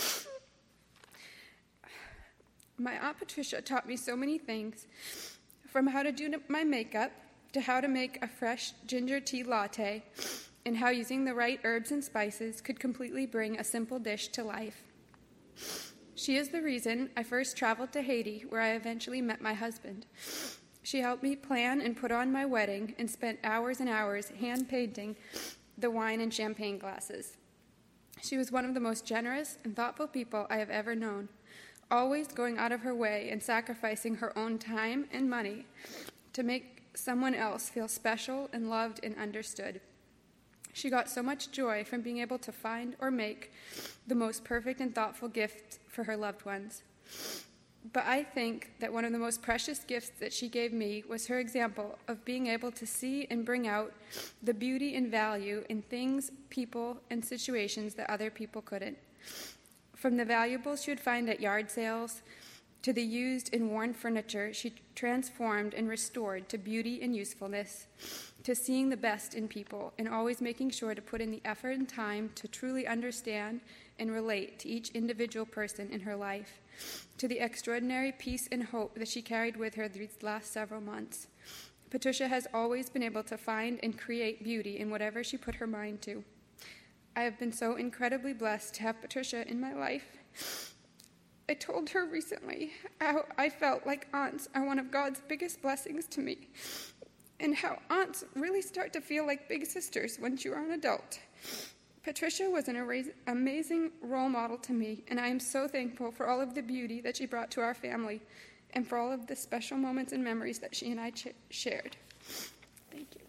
My Aunt Patricia taught me so many things, from how to do my makeup to how to make a fresh ginger tea latte, and how using the right herbs and spices could completely bring a simple dish to life. She is the reason I first traveled to Haiti, where I eventually met my husband. She helped me plan and put on my wedding and spent hours and hours hand-painting the wine and champagne glasses. She was one of the most generous and thoughtful people I have ever known, always going out of her way and sacrificing her own time and money to make someone else feel special and loved and understood. She got so much joy from being able to find or make the most perfect and thoughtful gift for her loved ones. But I think that one of the most precious gifts that she gave me was her example of being able to see and bring out the beauty and value in things, people, and situations that other people couldn't. From the valuables she would find at yard sales to the used and worn furniture she transformed and restored to beauty and usefulness, to seeing the best in people and always making sure to put in the effort and time to truly understand and relate to each individual person in her life, to the extraordinary peace and hope that she carried with her these last several months. Patricia has always been able to find and create beauty in whatever she put her mind to. I have been so incredibly blessed to have Patricia in my life. I told her recently how I felt like aunts are one of God's biggest blessings to me, and how aunts really start to feel like big sisters once you are an adult. Patricia was an amazing role model to me, and I am so thankful for all of the beauty that she brought to our family and for all of the special moments and memories that she and I ch- shared. Thank you.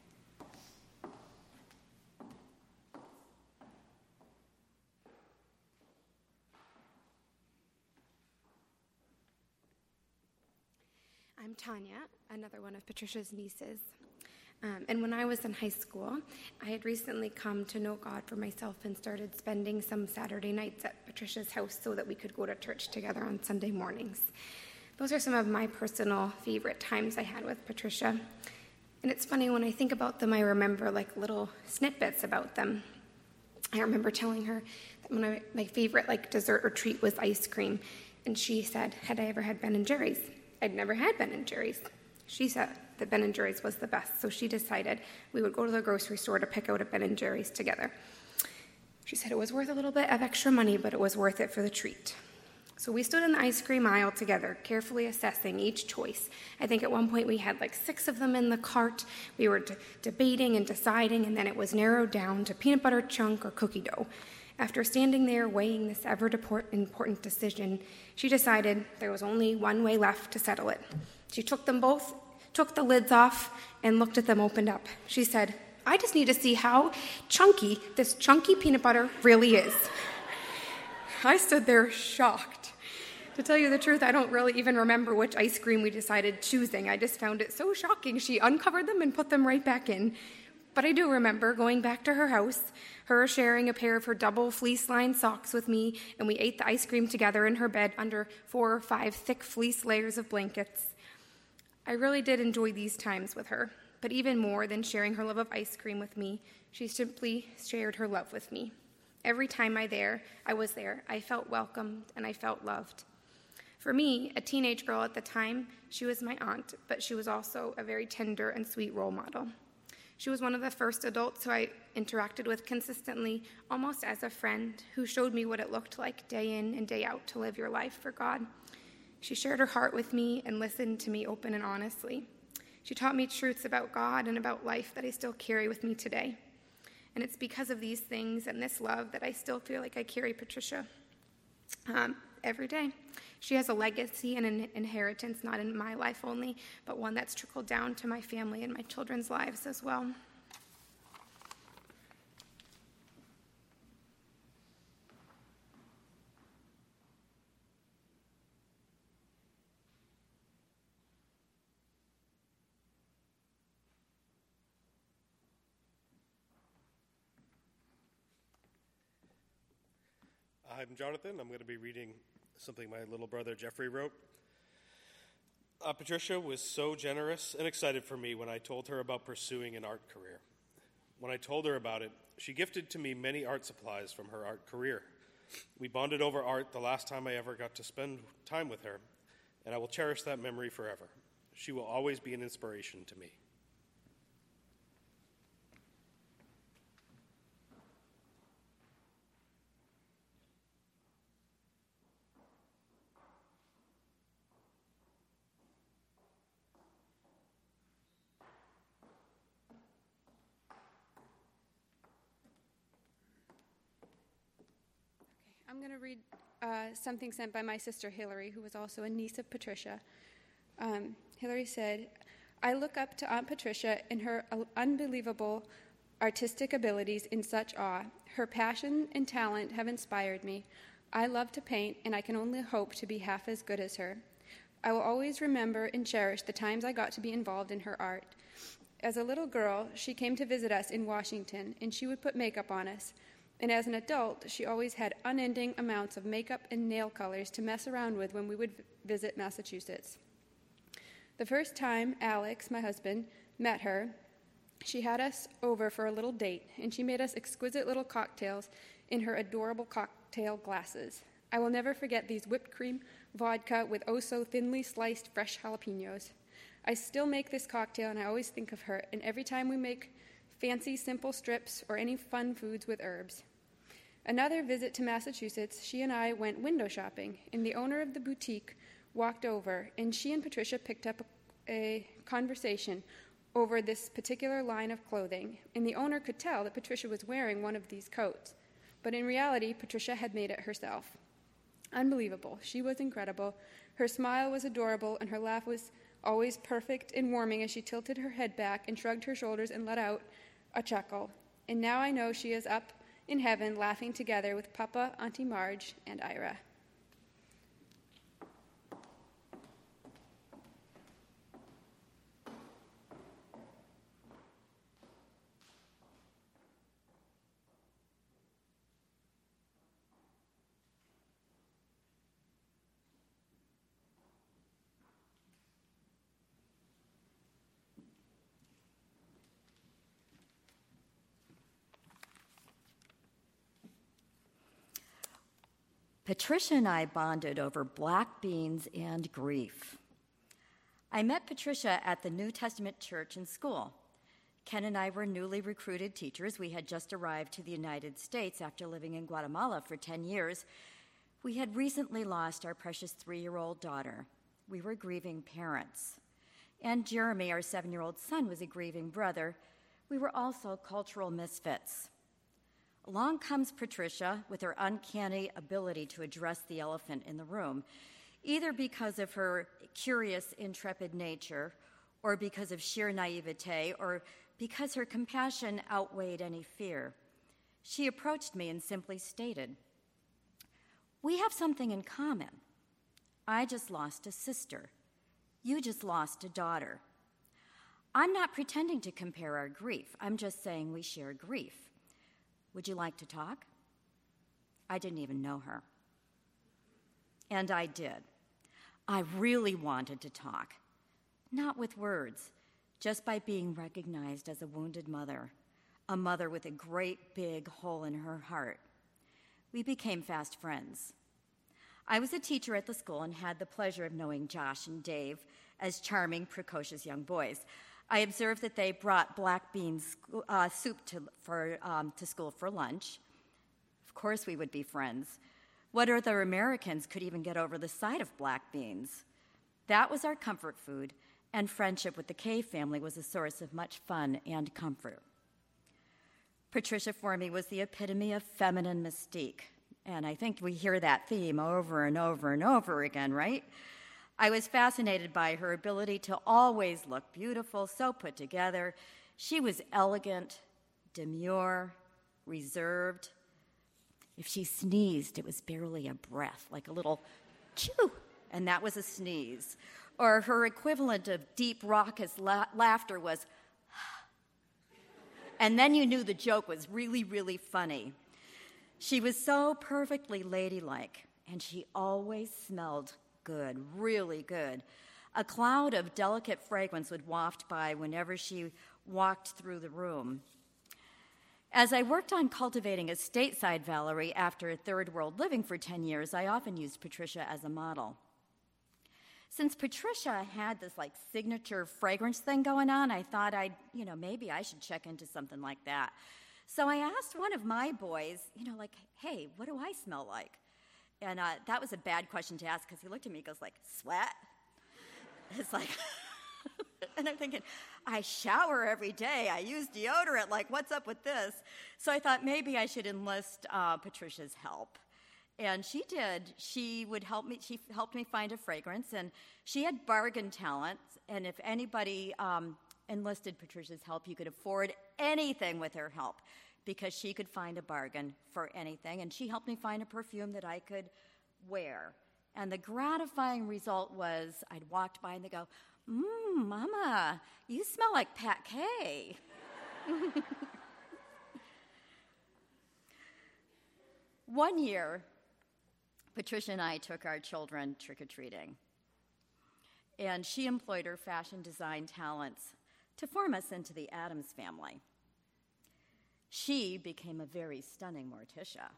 I'm Tanya, another one of Patricia's nieces. Um, and when I was in high school, I had recently come to know God for myself and started spending some Saturday nights at Patricia's house so that we could go to church together on Sunday mornings. Those are some of my personal favorite times I had with Patricia. And it's funny, when I think about them, I remember like little snippets about them. I remember telling her that one of my favorite like dessert or treat was ice cream. And she said, had I ever had Ben and Jerry's? I'd never had Ben and Jerry's. She said that Ben and Jerry's was the best, so she decided we would go to the grocery store to pick out a Ben and Jerry's together. She said it was worth a little bit of extra money, but it was worth it for the treat. So we stood in the ice cream aisle together, carefully assessing each choice. I think at one point we had like six of them in the cart. We were d- debating and deciding, and then it was narrowed down to peanut butter chunk or cookie dough. After standing there weighing this ever-important decision, she decided there was only one way left to settle it. She took them both, took the lids off, and looked at them opened up. She said, "I just need to see how chunky this chunky peanut butter really is." I stood there shocked. To tell you the truth, I don't really even remember which ice cream we decided choosing. I just found it so shocking. She uncovered them and put them right back in. But I do remember going back to her house, her sharing a pair of her double fleece-lined socks with me, and we ate the ice cream together in her bed under four or five thick fleece layers of blankets. I really did enjoy these times with her, but even more than sharing her love of ice cream with me, she simply shared her love with me. Every time I there, I was there, I felt welcomed and I felt loved. For me, a teenage girl at the time, she was my aunt, but she was also a very tender and sweet role model. She was one of the first adults who I interacted with consistently, almost as a friend, who showed me what it looked like day in and day out to live your life for God. She shared her heart with me and listened to me open and honestly. She taught me truths about God and about life that I still carry with me today. And it's because of these things and this love that I still feel like I carry Patricia um, every day. She has a legacy and an inheritance, not in my life only, but one that's trickled down to my family and my children's lives as well. I'm Jonathan. I'm going to be reading something my little brother Jeffrey wrote. Uh, Patricia was so generous and excited for me when I told her about pursuing an art career. When I told her about it, she gifted to me many art supplies from her art career. We bonded over art the last time I ever got to spend time with her, and I will cherish that memory forever. She will always be an inspiration to me. I'm going to read uh, something sent by my sister Hillary, who was also a niece of Patricia. Um, Hillary said, "I look up to Aunt Patricia in her unbelievable artistic abilities in such awe. Her passion and talent have inspired me. I love to paint, and I can only hope to be half as good as her. I will always remember and cherish the times I got to be involved in her art. As a little girl, she came to visit us in Washington, and she would put makeup on us. And as an adult, she always had unending amounts of makeup and nail colors to mess around with when we would visit Massachusetts. The first time Alex, my husband, met her, she had us over for a little date, and she made us exquisite little cocktails in her adorable cocktail glasses. I will never forget these whipped cream vodka with oh so thinly sliced fresh jalapenos. I still make this cocktail, and I always think of her, and every time we make fancy, simple strips or any fun foods with herbs. Another visit to Massachusetts, she and I went window shopping, and the owner of the boutique walked over, and she and Patricia picked up a, a conversation over this particular line of clothing, and the owner could tell that Patricia was wearing one of these coats. But in reality, Patricia had made it herself. Unbelievable. She was incredible. Her smile was adorable, and her laugh was always perfect and warming as she tilted her head back and shrugged her shoulders and let out a chuckle. And now I know she is up in heaven laughing together with Papa, Auntie Marge, and Ira. Patricia and I bonded over black beans and grief. I met Patricia at the New Testament church in school. Ken and I were newly recruited teachers. We had just arrived to the United States after living in Guatemala for ten years. We had recently lost our precious three-year-old daughter. We were grieving parents. And Jeremy, our seven-year-old son, was a grieving brother. We were also cultural misfits. Along comes Patricia with her uncanny ability to address the elephant in the room, either because of her curious, intrepid nature, or because of sheer naivete, or because her compassion outweighed any fear. She approached me and simply stated, "We have something in common. I just lost a sister. You just lost a daughter. I'm not pretending to compare our grief. I'm just saying we share grief. Would you like to talk?" I didn't even know her. And I did. I really wanted to talk. Not with words, just by being recognized as a wounded mother, a mother with a great big hole in her heart. We became fast friends. I was a teacher at the school and had the pleasure of knowing Josh and Dave as charming, precocious young boys. I observed that they brought black bean uh, soup to, for, um, to school for lunch. Of course we would be friends. What other Americans could even get over the sight of black beans? That was our comfort food, and friendship with the Kay family was a source of much fun and comfort. Patricia for me was the epitome of feminine mystique, and I think we hear that theme over and over and over again, right? I was fascinated by her ability to always look beautiful, so put together. She was elegant, demure, reserved. If she sneezed, it was barely a breath, like a little chew, and that was a sneeze. Or her equivalent of deep, raucous la- laughter was, and then you knew the joke was really, really funny. She was so perfectly ladylike, and she always smelled good, really good. A cloud of delicate fragrance would waft by whenever she walked through the room. As I worked on cultivating a stateside Valerie after third world living for ten years, I often used Patricia as a model. Since Patricia had this like signature fragrance thing going on, I thought I'd, you know, maybe I should check into something like that. So I asked one of my boys, you know, like, hey, what do I smell like? And uh, that was a bad question to ask because he looked at me and goes like, sweat? It's like, and I'm thinking, I shower every day. I use deodorant. Like, what's up with this? So I thought maybe I should enlist uh, Patricia's help. And she did. She would help me. She helped me find a fragrance, and she had bargain talent. And if anybody um, enlisted Patricia's help, you could afford anything with her help because she could find a bargain for anything. And she helped me find a perfume that I could wear. And the gratifying result was I'd walked by and they go, Mmm, Mama, you smell like Pat Kay. One year, Patricia and I took our children trick-or-treating. And she employed her fashion design talents to form us into the Addams family. She became a very stunning Morticia.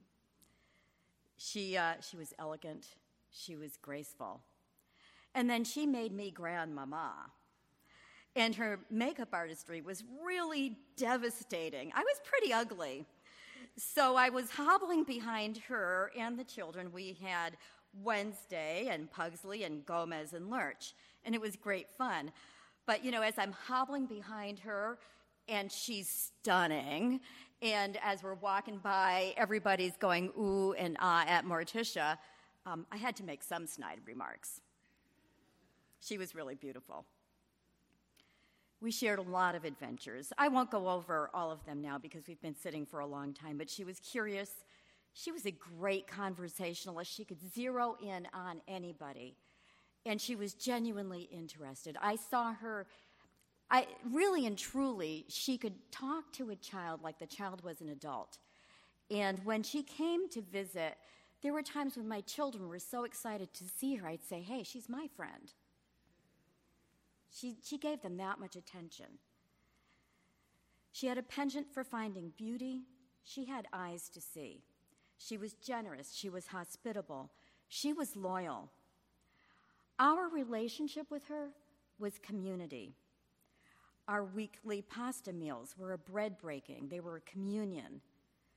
She, uh, she was elegant. She was graceful. And then she made me grandmama. And her makeup artistry was really devastating. I was pretty ugly. So I was hobbling behind her and the children. We had Wednesday and Pugsley and Gomez and Lurch, and it was great fun. But, you know, as I'm hobbling behind her, and she's stunning, and as we're walking by, everybody's going ooh and ah at Morticia, um, I had to make some snide remarks. She was really beautiful. We shared a lot of adventures. I won't go over all of them now because we've been sitting for a long time, but she was curious. She was a great conversationalist. She could zero in on anybody, and she was genuinely interested. I saw her, I really and truly, she could talk to a child like the child was an adult. And when she came to visit, there were times when my children were so excited to see her, I'd say, hey, she's my friend. She, she gave them that much attention. She had a penchant for finding beauty. She had eyes to see. She was generous. She was hospitable. She was loyal. Our relationship with her was community. Our weekly pasta meals were a bread breaking. They were a communion.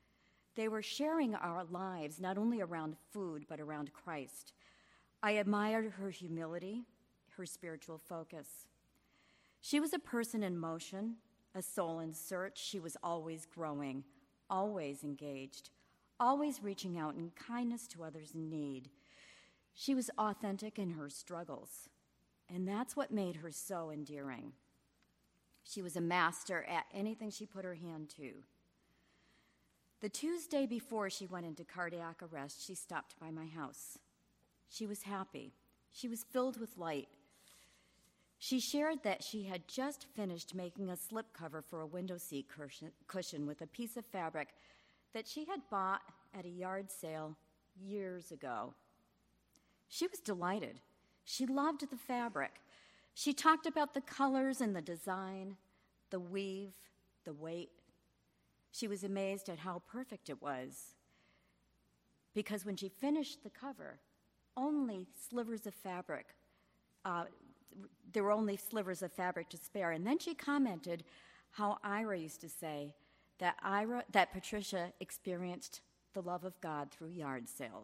They were sharing our lives, not only around food, but around Christ. I admired her humility, her spiritual focus. She was a person in motion, a soul in search. She was always growing, always engaged, always reaching out in kindness to others in need. She was authentic in her struggles, and that's what made her so endearing. She was a master at anything she put her hand to. The Tuesday before she went into cardiac arrest, she stopped by my house. She was happy. She was filled with light. She shared that she had just finished making a slipcover for a window seat cushion with a piece of fabric that she had bought at a yard sale years ago. She was delighted. She loved the fabric. She talked about the colors and the design, the weave, the weight. She was amazed at how perfect it was, because when she finished the cover, only slivers of fabric, uh, there were only slivers of fabric to spare. And then she commented how Ira used to say that Ira, that Patricia experienced the love of God through yard sales.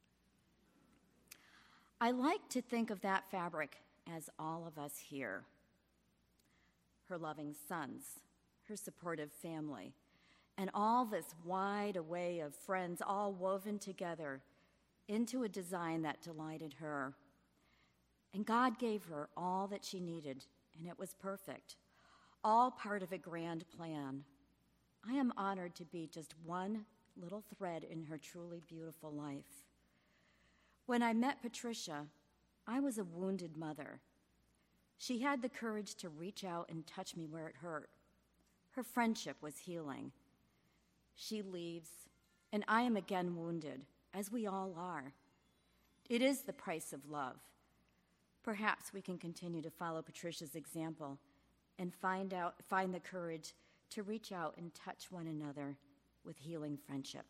I like to think of that fabric as all of us here. Her loving sons, her supportive family, and all this wide array of friends all woven together into a design that delighted her. And God gave her all that she needed, and it was perfect, all part of a grand plan. I am honored to be just one little thread in her truly beautiful life. When I met Patricia, I was a wounded mother. She had the courage to reach out and touch me where it hurt. Her friendship was healing. She leaves, and I am again wounded, as we all are. It is the price of love. Perhaps we can continue to follow Patricia's example and find out, find the courage to reach out and touch one another with healing friendship.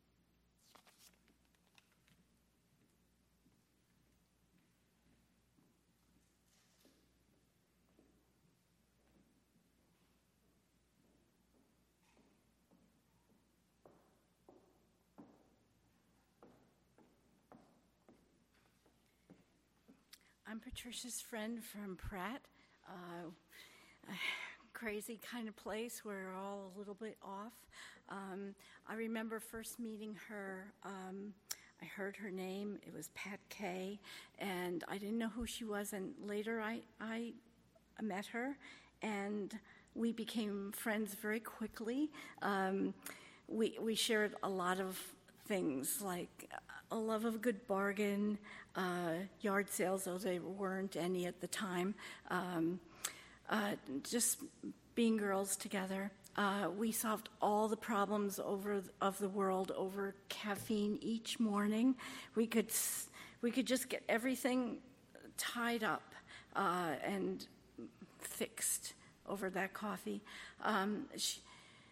I'm Patricia's friend from Pratt, uh, a crazy kind of place where we're all a little bit off. Um, I remember first meeting her. Um, I heard her name. It was Pat Kay, and I didn't know who she was. And later I, I met her, and we became friends very quickly. Um, we, we shared a lot of things, like a love of a good bargain, uh, yard sales, though there weren't any at the time, um, uh, just being girls together. Uh, we solved all the problems over of the world over caffeine each morning. We could we could just get everything tied up uh, and fixed over that coffee. Um, she,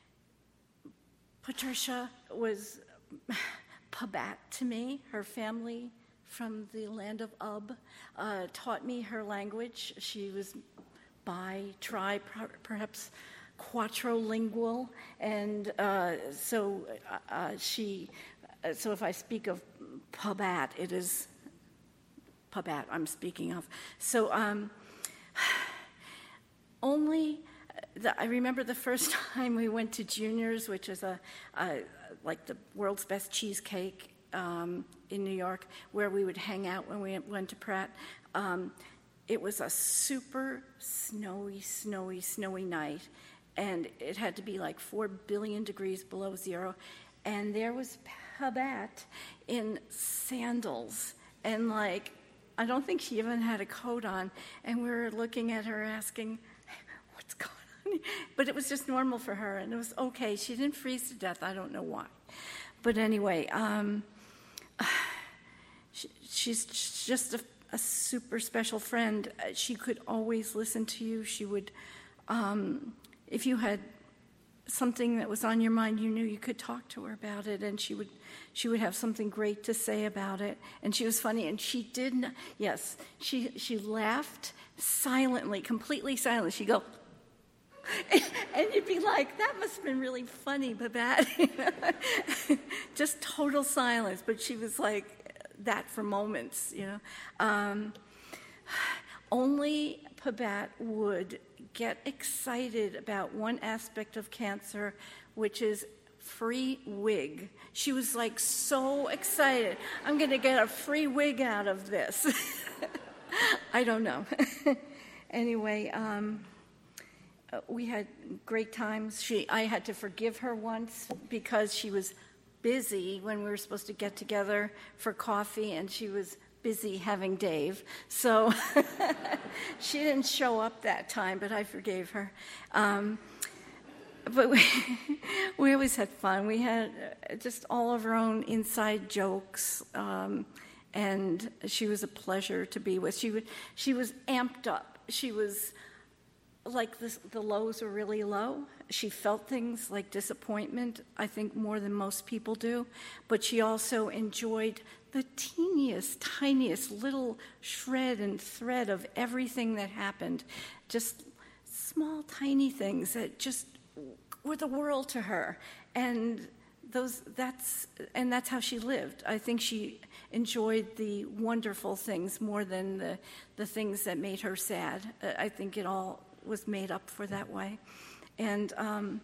Patricia was Pabat to me. Her family from the land of Ub uh, taught me her language. She was bi, tri, perhaps quattrolingual, and uh, so uh, she. Uh, so if I speak of Pabat, it is Pabat I'm speaking of. So um, only. The, I remember the first time we went to Junior's, which is a, a like the world's best cheesecake um, in New York, where we would hang out when we went to Pratt. Um, it was a super snowy, snowy, snowy night, and it had to be like four billion degrees below zero, and there was Pabat in sandals, and like, I don't think she even had a coat on, and we were looking at her asking, what's going on? But it was just normal for her, and it was okay. She didn't freeze to death. I don't know why. But anyway, um, she, she's just a, a super special friend. She could always listen to you. She would, um, if you had something that was on your mind, you knew you could talk to her about it, and she would she would have something great to say about it. And she was funny, and she did not, yes, she, she laughed silently, completely silently. She'd go, And you'd be like, that must have been really funny, Babette. Just total silence. But she was like that for moments, you know. Um, only Babette would get excited about one aspect of cancer, which is free wig. She was like so excited. I'm going to get a free wig out of this. I don't know. Anyway, um, we had great times. She, I had to forgive her once because she was busy when we were supposed to get together for coffee, and she was busy having Dave. So she didn't show up that time, but I forgave her. Um, but we, we always had fun. We had just all of our own inside jokes, um, and she was a pleasure to be with. She would, she was amped up. She was like this, the lows were really low. She felt things like disappointment, I think, more than most people do. But she also enjoyed the teeniest, tiniest little shred and thread of everything that happened. Just small, tiny things that just were the world to her. And those, that's, and that's how she lived. I think she enjoyed the wonderful things more than the, the things that made her sad. I think it all was made up for that way. And, um,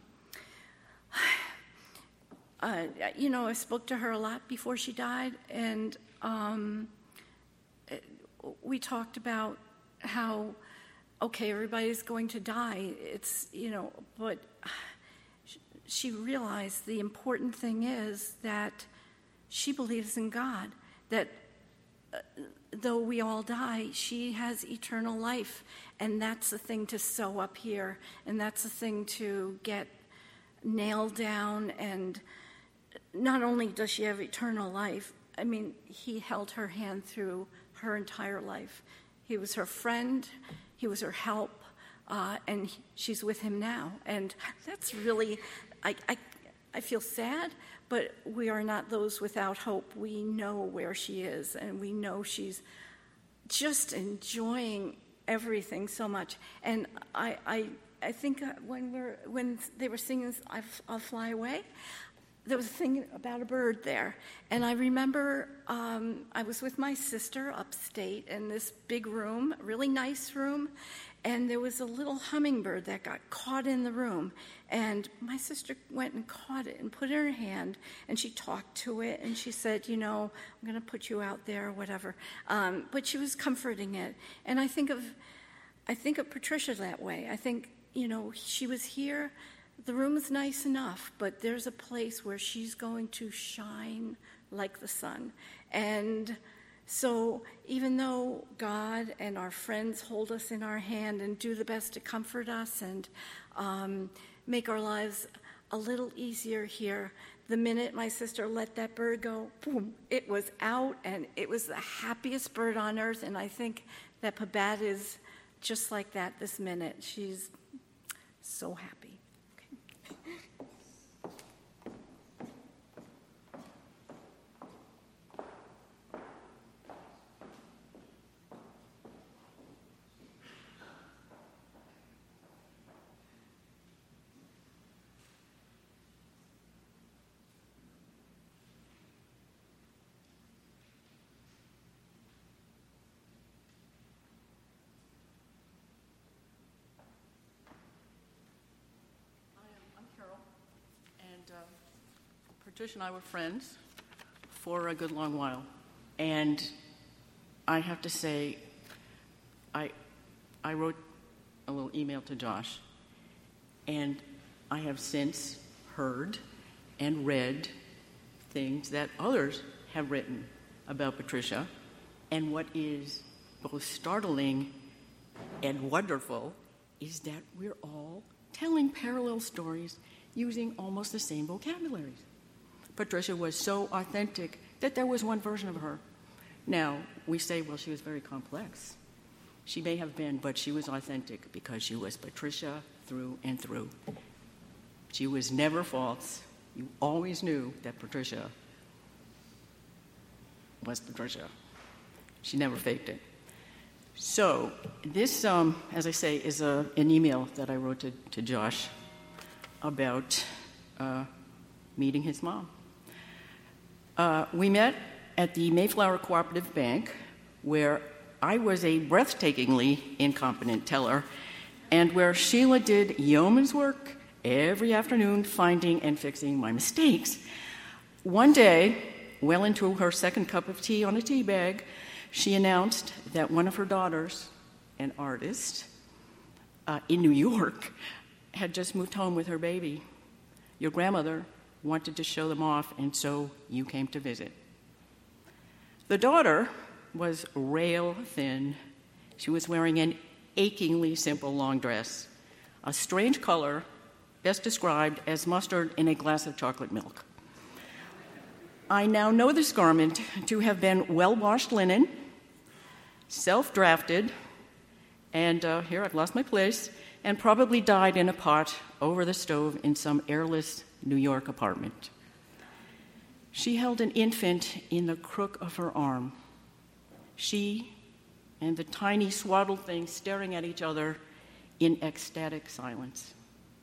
uh, you know, I spoke to her a lot before she died, and um, we talked about how, okay, everybody's going to die. It's, you know, but she realized the important thing is that she believes in God, that uh, though we all die, she has eternal life. And that's the thing to sew up here. And that's the thing to get nailed down. And not only does she have eternal life, I mean, he held her hand through her entire life. He was her friend. He was her help. Uh, and he, she's with him now. And that's really, I, I, I feel sad, but we are not those without hope. We know where she is, and we know she's just enjoying everything so much. And I, I, I think when we're when they were singing "I'll Fly Away," there was a thing about a bird there. And I remember um, I was with my sister upstate in this big room, really nice room, and there was a little hummingbird that got caught in the room. And my sister went and caught it and put it in her hand, and she talked to it, and she said, you know, I'm going to put you out there, or whatever. Um, but she was comforting it. And I think of, I think of Patricia that way. I think, you know, she was here. The room is nice enough, but there's a place where she's going to shine like the sun. And so even though God and our friends hold us in our hand and do the best to comfort us and um, make our lives a little easier here, the minute my sister let that bird go, boom, it was out, and it was the happiest bird on earth. And I think that Babette is just like that this minute. She's so happy. Patricia and I were friends for a good long while, and I have to say, I, I wrote a little email to Josh, and I have since heard and read things that others have written about Patricia, and what is both startling and wonderful is that we're all telling parallel stories using almost the same vocabularies. Patricia was so authentic that there was one version of her. Now, we say, well, she was very complex. She may have been, but she was authentic because she was Patricia through and through. She was never false. You always knew that Patricia was Patricia. She never faked it. So this, um, as I say, is a, an email that I wrote to, to Josh. about uh, meeting his mom. Uh, we met at the Mayflower Cooperative Bank, where I was a breathtakingly incompetent teller, and where Sheila did yeoman's work every afternoon finding and fixing my mistakes. One day, well into her second cup of tea on a tea bag, she announced that one of her daughters, an artist uh, in New York, had just moved home with her baby. Your grandmother wanted to show them off, and so you came to visit. The daughter was rail thin. She was wearing an achingly simple long dress, a strange color, best described as mustard in a glass of chocolate milk. I now know this garment to have been well-washed linen, self-drafted, and uh, here I've lost my place, and probably dyed in a pot over the stove in some airless New York apartment. She held an infant in the crook of her arm. She and the tiny swaddled thing staring at each other in ecstatic silence.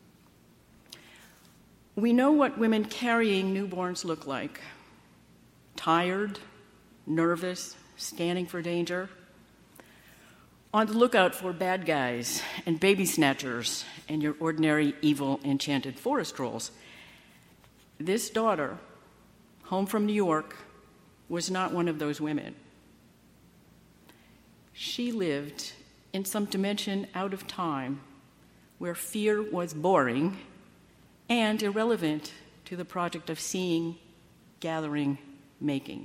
We know what women carrying newborns look like: tired, nervous, scanning for danger, on the lookout for bad guys and baby snatchers and your ordinary evil enchanted forest trolls. This daughter, home from New York, was not one of those women. She lived in some dimension out of time where fear was boring and irrelevant to the project of seeing, gathering, making.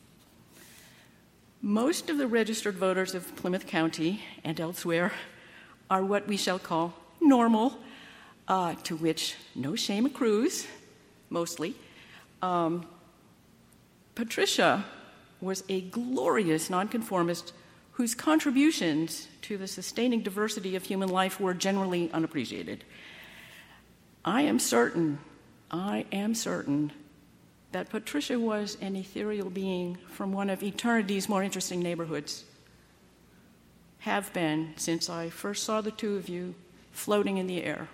Most of the registered voters of Plymouth County and elsewhere are what we shall call normal, uh, to which no shame accrues, mostly. Um, Patricia was a glorious nonconformist whose contributions to the sustaining diversity of human life were generally unappreciated. I am certain, I am certain that Patricia was an ethereal being from one of eternity's more interesting neighborhoods. Have been since I first saw the two of you floating in the air.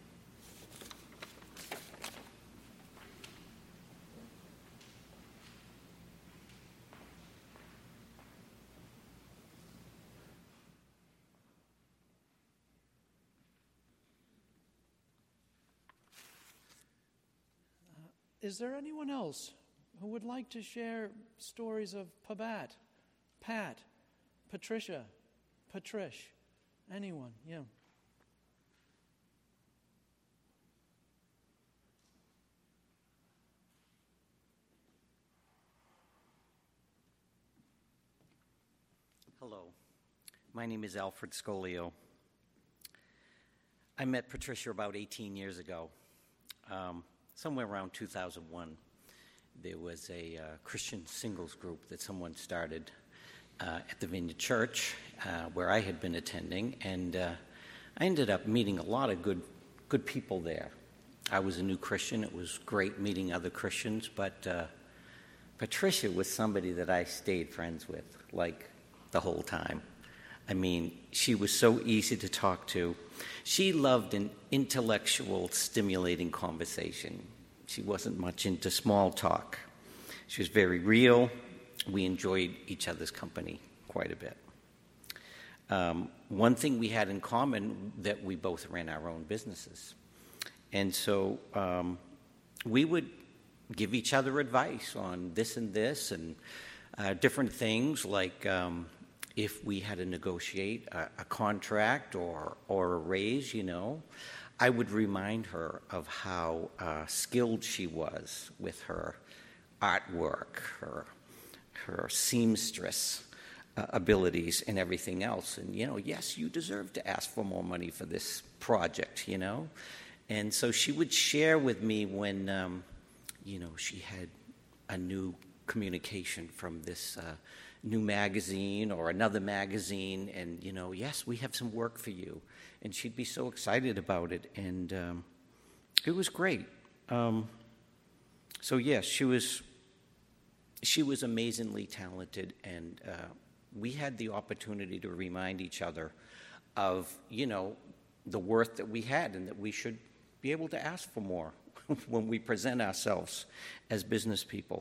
Is there anyone else who would like to share stories of Pabat, Pat, Patricia, Patrish? Anyone? Yeah. Hello. My name is Alfred Scolio. I met Patricia about eighteen years ago. Um, Somewhere around two thousand one, there was a uh, Christian singles group that someone started uh, at the Vineyard Church, uh, where I had been attending, and uh, I ended up meeting a lot of good, good people there. I was a new Christian. It was great meeting other Christians, but uh, Patricia was somebody that I stayed friends with, like, the whole time. I mean, she was so easy to talk to. She loved an intellectual, stimulating conversation. She wasn't much into small talk. She was very real. We enjoyed each other's company quite a bit. Um, one thing we had in common, that we both ran our own businesses. And so um, we would give each other advice on this and this and uh, different things, like um, if we had to negotiate a, a contract or, or a raise, you know, I would remind her of how uh, skilled she was with her artwork, her, her seamstress uh, abilities and everything else. And, you know, yes, you deserve to ask for more money for this project, you know. And so she would share with me when, um, you know, she had a new communication from this uh, new magazine or another magazine, and, you know, yes, we have some work for you. And she'd be so excited about it, and um, it was great. Um, so, yes, she was, she was amazingly talented, and uh, we had the opportunity to remind each other of, you know, the worth that we had and that we should be able to ask for more when we present ourselves as business people.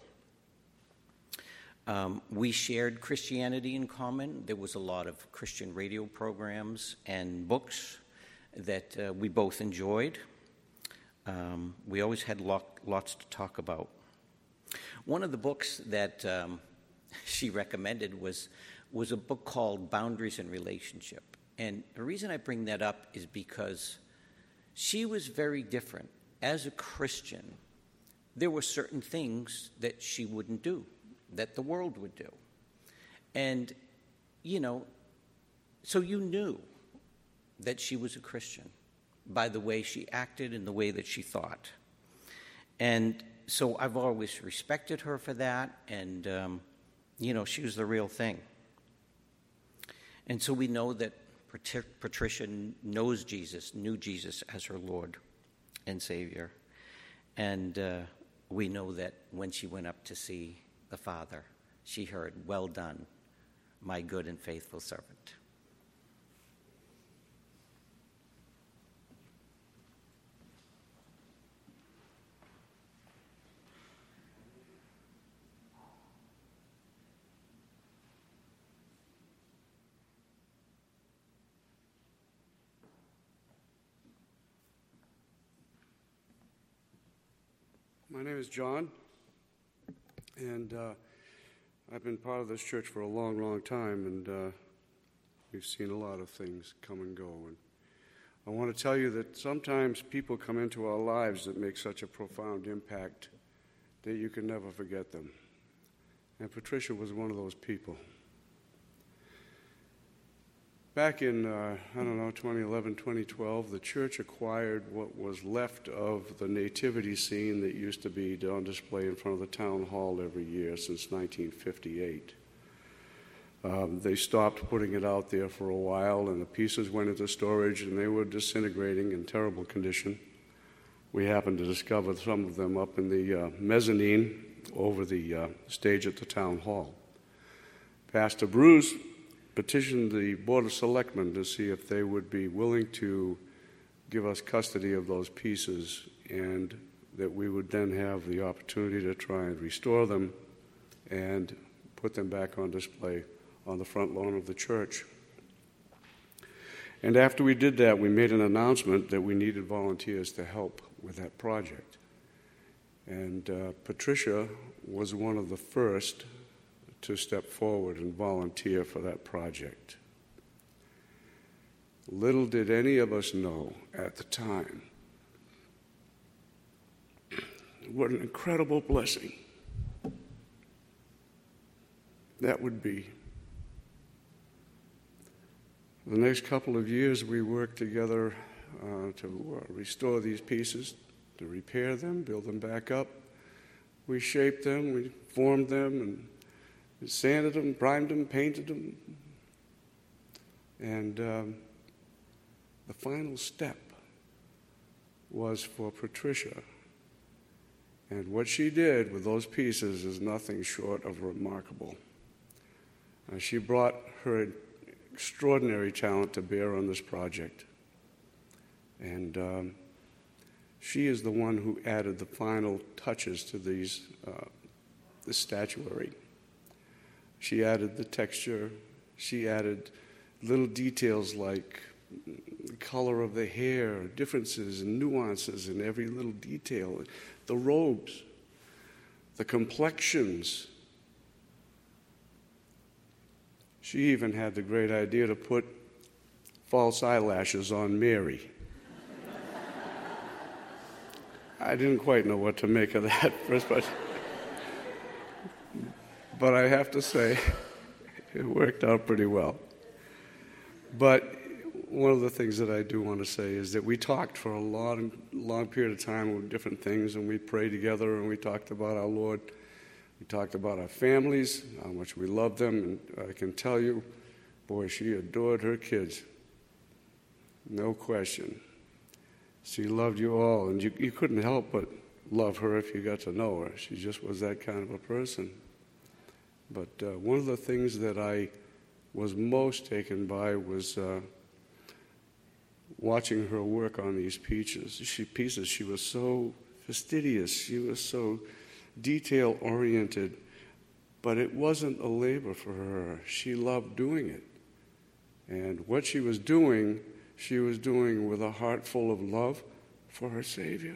Um, we shared Christianity in common. There was a lot of Christian radio programs and books that uh, we both enjoyed. Um, we always had lot, lots to talk about. One of the books that um, she recommended was, was a book called Boundaries in Relationship. And the reason I bring that up is because she was very different. As a Christian, there were certain things that she wouldn't do, that the world would do. And, you know, so you knew that she was a Christian by the way she acted and the way that she thought. And so I've always respected her for that, and, um, you know, she was the real thing. And so we know that Patricia knows Jesus, knew Jesus as her Lord and Savior. And uh, we know that when she went up to see the Father, she heard, "Well done, my good and faithful servant." My name is John, and uh, I've been part of this church for a long, long time, and uh, we've seen a lot of things come and go. And I want to tell you that sometimes people come into our lives that make such a profound impact that you can never forget them. And Patricia was one of those people. Back in, uh, I don't know, twenty eleven, twenty twelve, the church acquired what was left of the nativity scene that used to be on display in front of the town hall every year since nineteen fifty-eight. Um, they stopped putting it out there for a while, and the pieces went into storage, and they were disintegrating in terrible condition. We happened to discover some of them up in the uh, mezzanine over the uh, stage at the town hall. Pastor Bruce petitioned the Board of Selectmen to see if they would be willing to give us custody of those pieces, and that we would then have the opportunity to try and restore them and put them back on display on the front lawn of the church. And after we did that, we made an announcement that we needed volunteers to help with that project. And uh, Patricia was one of the first to step forward and volunteer for that project. Little did any of us know at the time what an incredible blessing that would be. The next couple of years, we worked together uh, to uh, restore these pieces, to repair them, build them back up. We shaped them, we formed them, and sanded them, primed them, painted them. And um, the final step was for Patricia. And what she did with those pieces is nothing short of remarkable. Uh, she brought her extraordinary talent to bear on this project. And um, she is the one who added the final touches to these, uh, the statuary. She added the texture. She added little details like the color of the hair, differences and nuances in every little detail, the robes, the complexions. She even had the great idea to put false eyelashes on Mary. I didn't quite know what to make of that first, but But I have to say, it worked out pretty well. But one of the things that I do want to say is that we talked for a long, long period of time with different things, and we prayed together, and we talked about our Lord. We talked about our families, how much we love them, and I can tell you, boy, she adored her kids. No question. She loved you all, and you, you couldn't help but love her if you got to know her. She just was that kind of a person. But uh, one of the things that I was most taken by was uh, watching her work on these pieces. She, pieces. She was so fastidious. She was so detail-oriented. But it wasn't a labor for her. She loved doing it. And what she was doing, she was doing with a heart full of love for her Savior.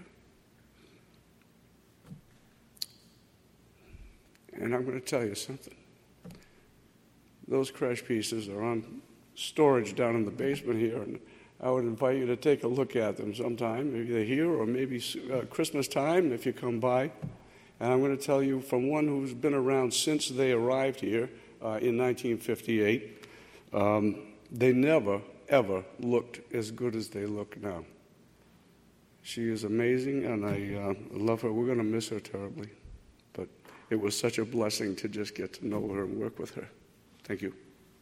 And I'm going to tell you something. Those crash pieces are on storage down in the basement here, and I would invite you to take a look at them sometime, either here or maybe uh, Christmas time if you come by. And I'm going to tell you from one who's been around since they arrived here uh, in nineteen fifty-eight, um, they never, ever looked as good as they look now. She is amazing, and I uh, love her. We're going to miss her terribly. But it was such a blessing to just get to know her and work with her. Thank you.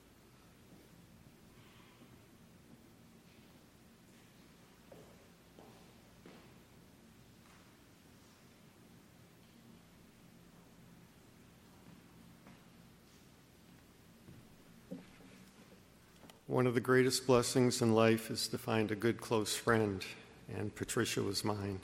One of the greatest blessings in life is to find a good close friend, and Patricia was mine.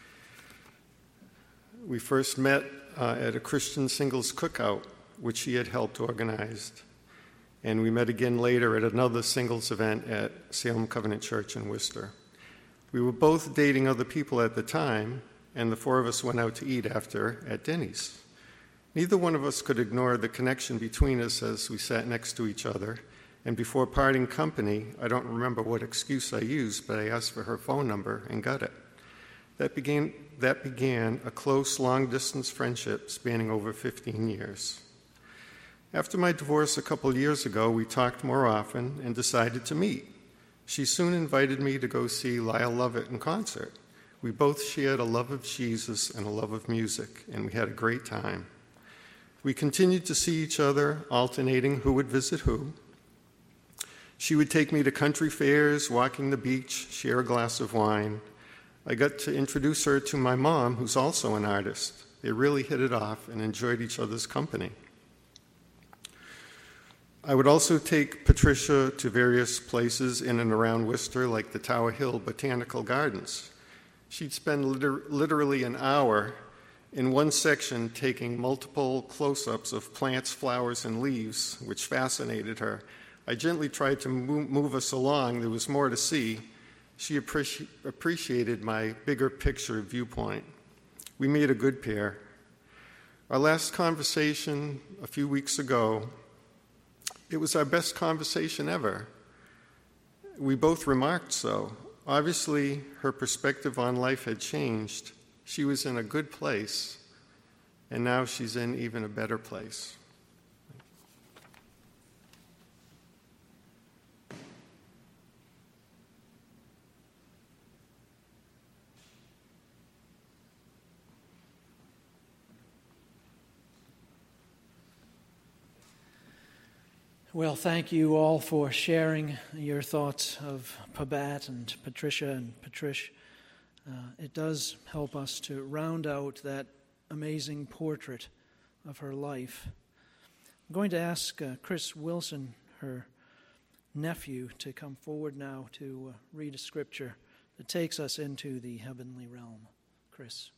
We first met uh, at a Christian singles cookout, which she had helped organize, and we met again later at another singles event at Salem Covenant Church in Worcester. We were both dating other people at the time, and the four of us went out to eat after at Denny's. Neither one of us could ignore the connection between us as we sat next to each other. And before parting company, I don't remember what excuse I used, but I asked for her phone number and got it. That began, that began a close, long-distance friendship spanning over fifteen years. After my divorce a couple years ago, we talked more often and decided to meet. She soon invited me to go see Lyle Lovett in concert. We both shared a love of Jesus and a love of music, and we had a great time. We continued to see each other, alternating who would visit who. She would take me to country fairs, walking the beach, share a glass of wine. I got to introduce her to my mom, who's also an artist. They really hit it off and enjoyed each other's company. I would also take Patricia to various places in and around Worcester, like the Tower Hill Botanical Gardens. She'd spend liter- literally an hour in one section taking multiple close-ups of plants, flowers, and leaves, which fascinated her. I gently tried to move us along. There was more to see. She appreci- appreciated my bigger picture viewpoint. We made a good pair. Our last conversation a few weeks ago, it was our best conversation ever. We both remarked so. Obviously, her perspective on life had changed. She was in a good place, and now she's in even a better place. Well, thank you all for sharing your thoughts of Pabat and Patricia and Patrish. Uh, it does help us to round out that amazing portrait of her life. I'm going to ask uh, Chris Wilson, her nephew, to come forward now to uh, read a scripture that takes us into the heavenly realm. Chris.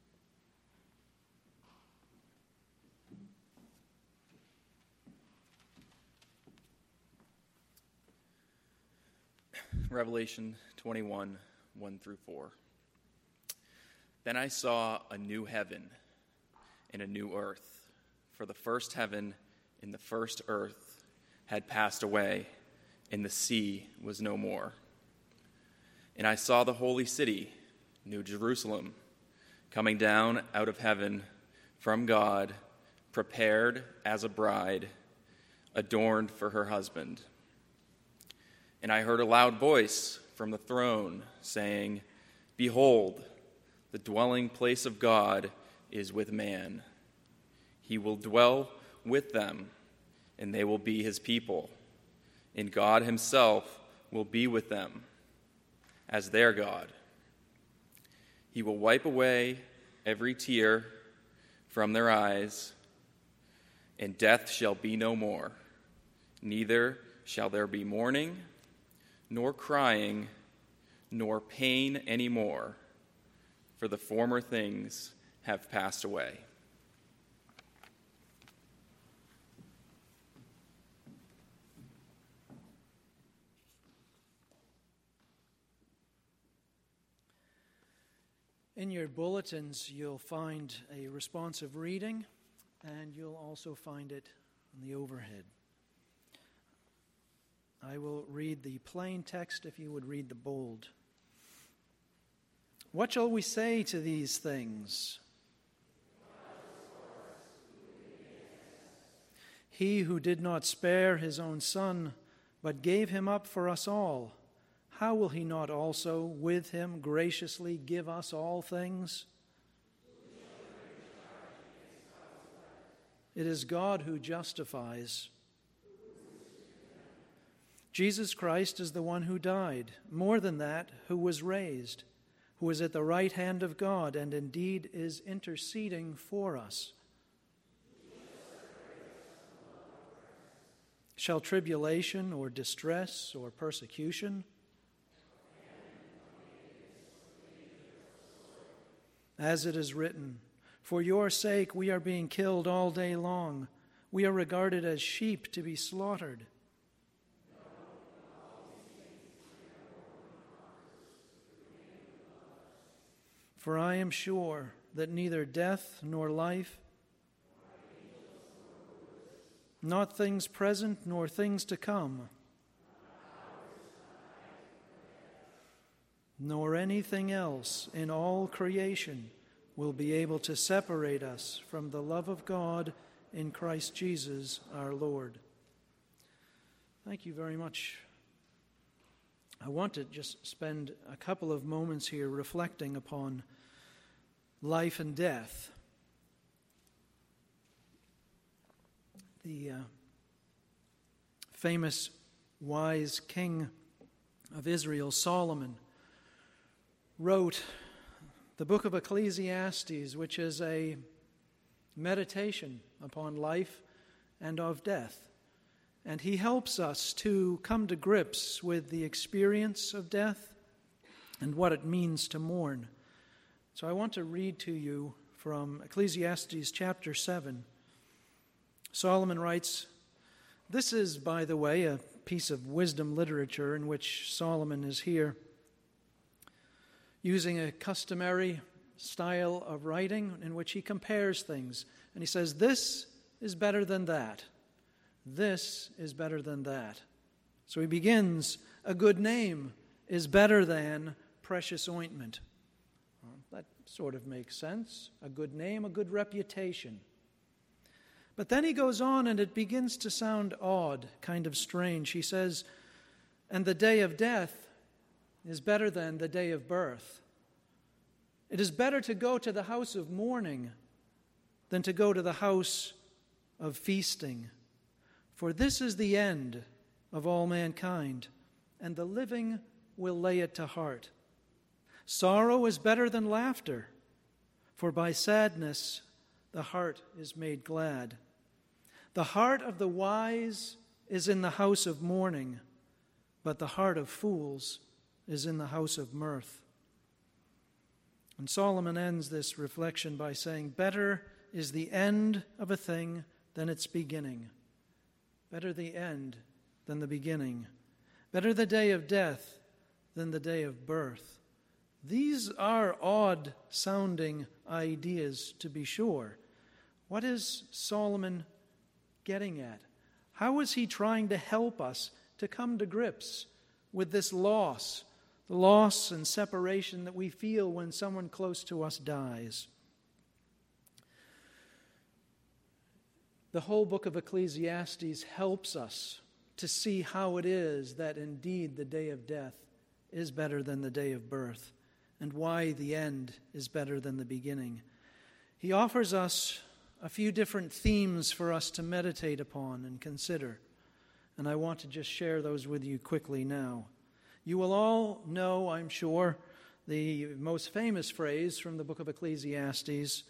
Revelation twenty-one, one through four. Then I saw a new heaven and a new earth, for the first heaven and the first earth had passed away, and the sea was no more. And I saw the holy city, New Jerusalem, coming down out of heaven from God, prepared as a bride, adorned for her husband. And I heard a loud voice from the throne saying, "Behold, the dwelling place of God is with man. He will dwell with them, and they will be his people. And God himself will be with them as their God. He will wipe away every tear from their eyes, and death shall be no more. Neither shall there be mourning, nor crying, nor pain any more, for the former things have passed away. In your bulletins, you'll find a responsive reading, and you'll also find it on the overhead. I will read the plain text if you would read the bold. What shall we say to these things? He who did not spare his own son, but gave him up for us all, how will he not also with him graciously give us all things? It is God who justifies. Jesus Christ is the one who died, more than that, who was raised, who is at the right hand of God, and indeed is interceding for us. Shall tribulation or distress or persecution? As it is written, for your sake we are being killed all day long. We are regarded as sheep to be slaughtered. For I am sure that neither death nor life, not things present nor things to come, nor anything else in all creation will be able to separate us from the love of God in Christ Jesus our Lord. Thank you very much. I want to just spend a couple of moments here reflecting upon life and death. The uh, famous wise king of Israel, Solomon, wrote the book of Ecclesiastes, which is a meditation upon life and of death. And he helps us to come to grips with the experience of death and what it means to mourn. So I want to read to you from Ecclesiastes chapter seven. Solomon writes, this is, by the way, a piece of wisdom literature in which Solomon is here using a customary style of writing in which he compares things. And he says, this is better than that. This is better than that. So he begins, a good name is better than precious ointment. Well, that sort of makes sense. A good name, a good reputation. But then he goes on and it begins to sound odd, kind of strange. He says, and the day of death is better than the day of birth. It is better to go to the house of mourning than to go to the house of feasting. For this is the end of all mankind, and the living will lay it to heart. Sorrow is better than laughter, for by sadness the heart is made glad. The heart of the wise is in the house of mourning, but the heart of fools is in the house of mirth. And Solomon ends this reflection by saying, better is the end of a thing than its beginning. Better the end than the beginning. Better the day of death than the day of birth. These are odd-sounding ideas, to be sure. What is Solomon getting at? How is he trying to help us to come to grips with this loss, the loss and separation that we feel when someone close to us dies? The whole book of Ecclesiastes helps us to see how it is that indeed the day of death is better than the day of birth, and why the end is better than the beginning. He offers us a few different themes for us to meditate upon and consider, and I want to just share those with you quickly now. You will all know, I'm sure, the most famous phrase from the book of Ecclesiastes,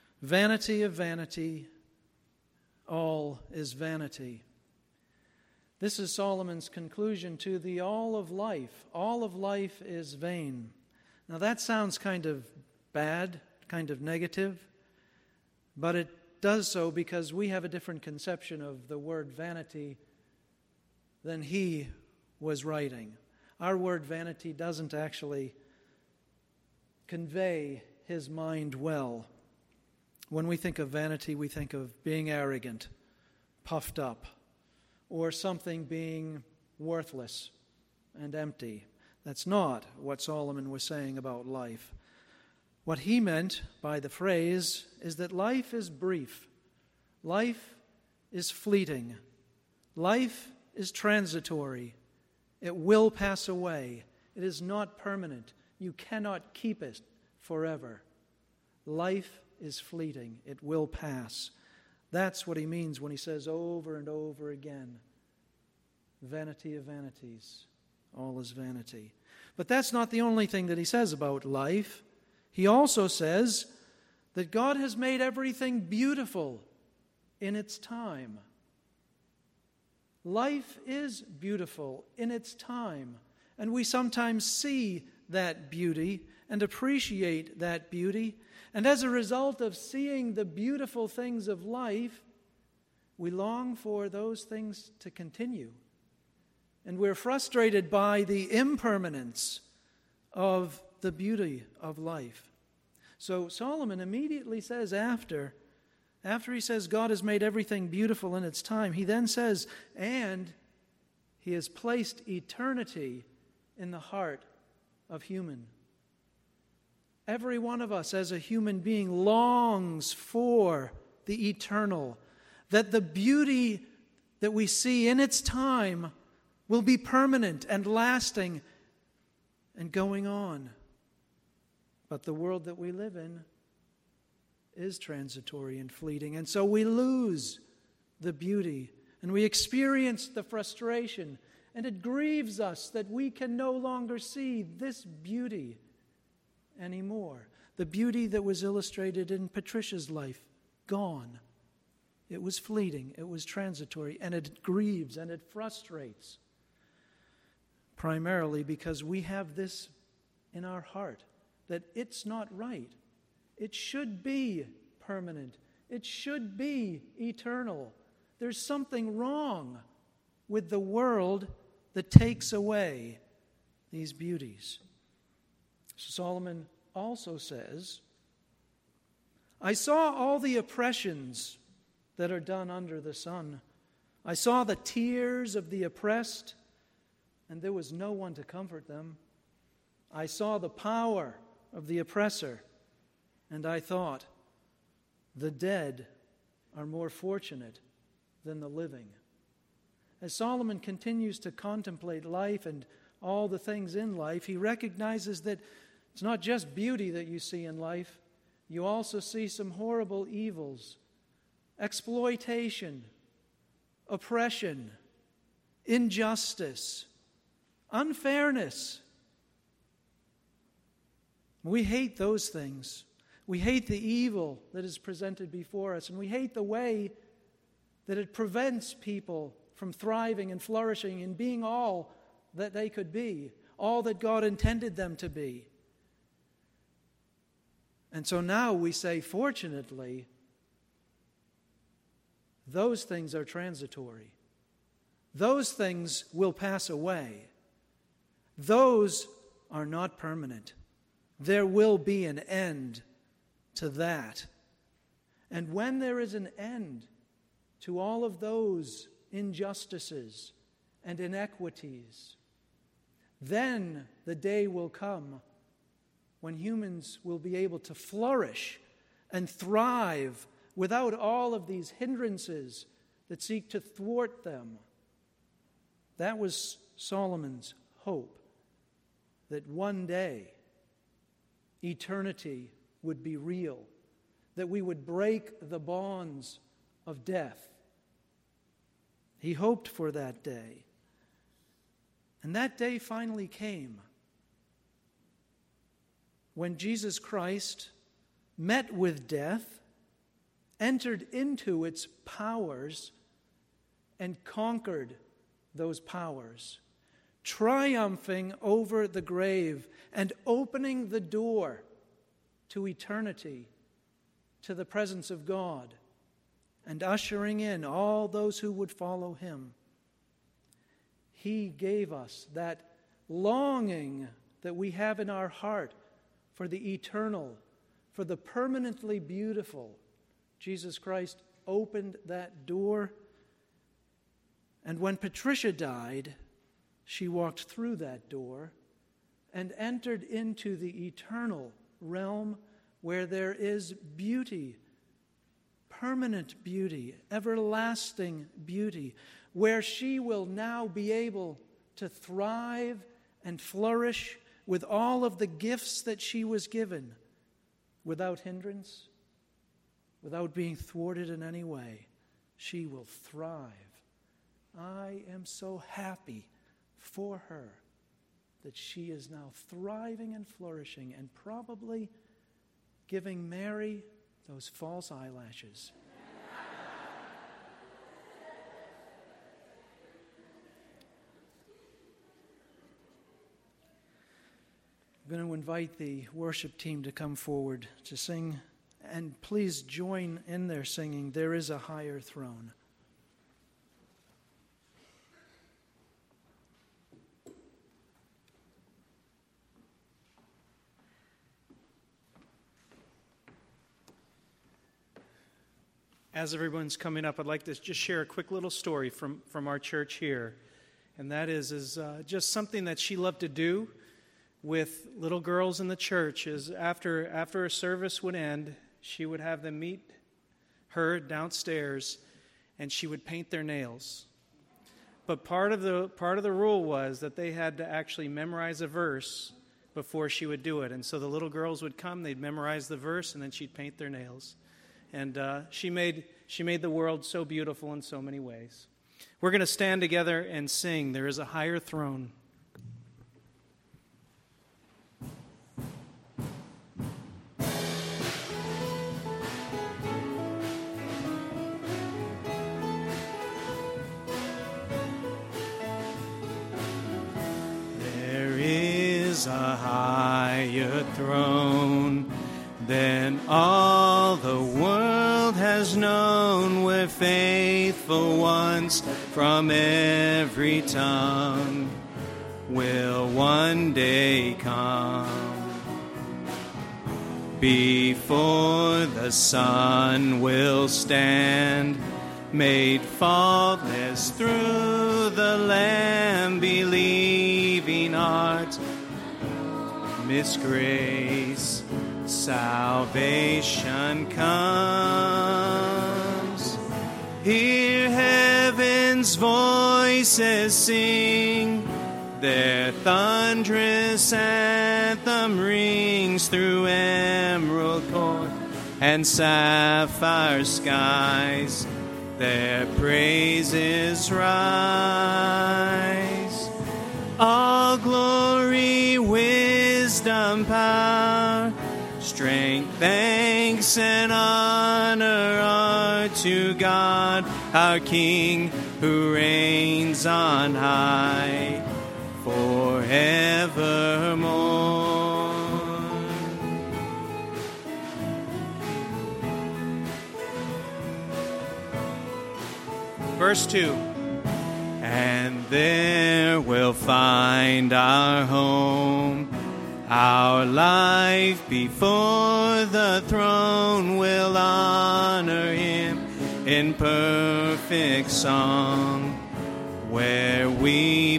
vanity of vanity, all is vanity. This is Solomon's conclusion to the all of life. All of life is vain. Now that sounds kind of bad, kind of negative, but it does so because we have a different conception of the word vanity than he was writing. Our word vanity doesn't actually convey his mind well. When we think of vanity, we think of being arrogant, puffed up, or something being worthless and empty. That's not what Solomon was saying about life. What he meant by the phrase is that life is brief. Life is fleeting. Life is transitory. It will pass away. It is not permanent. You cannot keep it forever. Life is fleeting. It will pass. That's what he means when he says over and over again, vanity of vanities, all is vanity. But that's not the only thing that he says about life. He also says that God has made everything beautiful in its time. Life is beautiful in its time, and we sometimes see that beauty and appreciate that beauty, and as a result of seeing the beautiful things of life, we long for those things to continue. And we're frustrated by the impermanence of the beauty of life. So Solomon immediately says after, after he says God has made everything beautiful in its time, he then says, and he has placed eternity in the heart of human. Every one of us as a human being longs for the eternal, that the beauty that we see in its time will be permanent and lasting and going on. But the world that we live in is transitory and fleeting, and so we lose the beauty, and we experience the frustration, and it grieves us that we can no longer see this beauty anymore. The beauty that was illustrated in Patricia's life, gone. It was fleeting, it was transitory, and it grieves and it frustrates. Primarily because we have this in our heart, that it's not right. It should be permanent. It should be eternal. There's something wrong with the world that takes away these beauties. Solomon also says, I saw all the oppressions that are done under the sun. I saw the tears of the oppressed, and there was no one to comfort them. I saw the power of the oppressor, and I thought, the dead are more fortunate than the living. As Solomon continues to contemplate life and all the things in life, he recognizes that it's not just beauty that you see in life. You also see some horrible evils, exploitation, oppression, injustice, unfairness. We hate those things. We hate the evil that is presented before us, and we hate the way that it prevents people from thriving and flourishing and being all that they could be, all that God intended them to be. And so now we say, fortunately, those things are transitory. Those things will pass away. Those are not permanent. There will be an end to that. And when there is an end to all of those injustices and inequities, then the day will come when humans will be able to flourish and thrive without all of these hindrances that seek to thwart them. That was Solomon's hope, that one day eternity would be real, that we would break the bonds of death. He hoped for that day. And that day finally came when Jesus Christ met with death, entered into its powers, and conquered those powers, triumphing over the grave and opening the door to eternity, to the presence of God, and ushering in all those who would follow him. He gave us that longing that we have in our heart for the eternal, for the permanently beautiful. Jesus Christ opened that door. And when Patricia died, she walked through that door and entered into the eternal realm where there is beauty, permanent beauty, everlasting beauty, where she will now be able to thrive and flourish with all of the gifts that she was given, without hindrance, without being thwarted in any way. She will thrive. I am so happy for her that she is now thriving and flourishing and probably giving Mary those false eyelashes. I'm going to invite the worship team to come forward to sing, and please join in their singing, "There is a Higher Throne." As everyone's coming up, I'd like to just share a quick little story from, from our church here. And that is, is uh, just something that she loved to do with little girls in the church. Is after, after a service would end, she would have them meet her downstairs, and she would paint their nails. But part of the, part of the rule was that they had to actually memorize a verse before she would do it. And so the little girls would come, they'd memorize the verse, and then she'd paint their nails. And uh, she made she made the world so beautiful in so many ways. We're going to stand together and sing, "There is a Higher Throne." There is a higher throne than all the world has known, where faithful ones from every tongue will one day come. Before the Son will stand, made faultless through the Lamb, believing hearts, Miss Grace, salvation comes. Hear heaven's voices sing, their thunderous anthem rings through emerald court and sapphire skies, their praises rise. All glory, wisdom, power, strength, thanks, and honor are to God, our King, who reigns on high forevermore. Verse two. And there we'll find our home, our life before the throne. Will honor him in perfect song, where we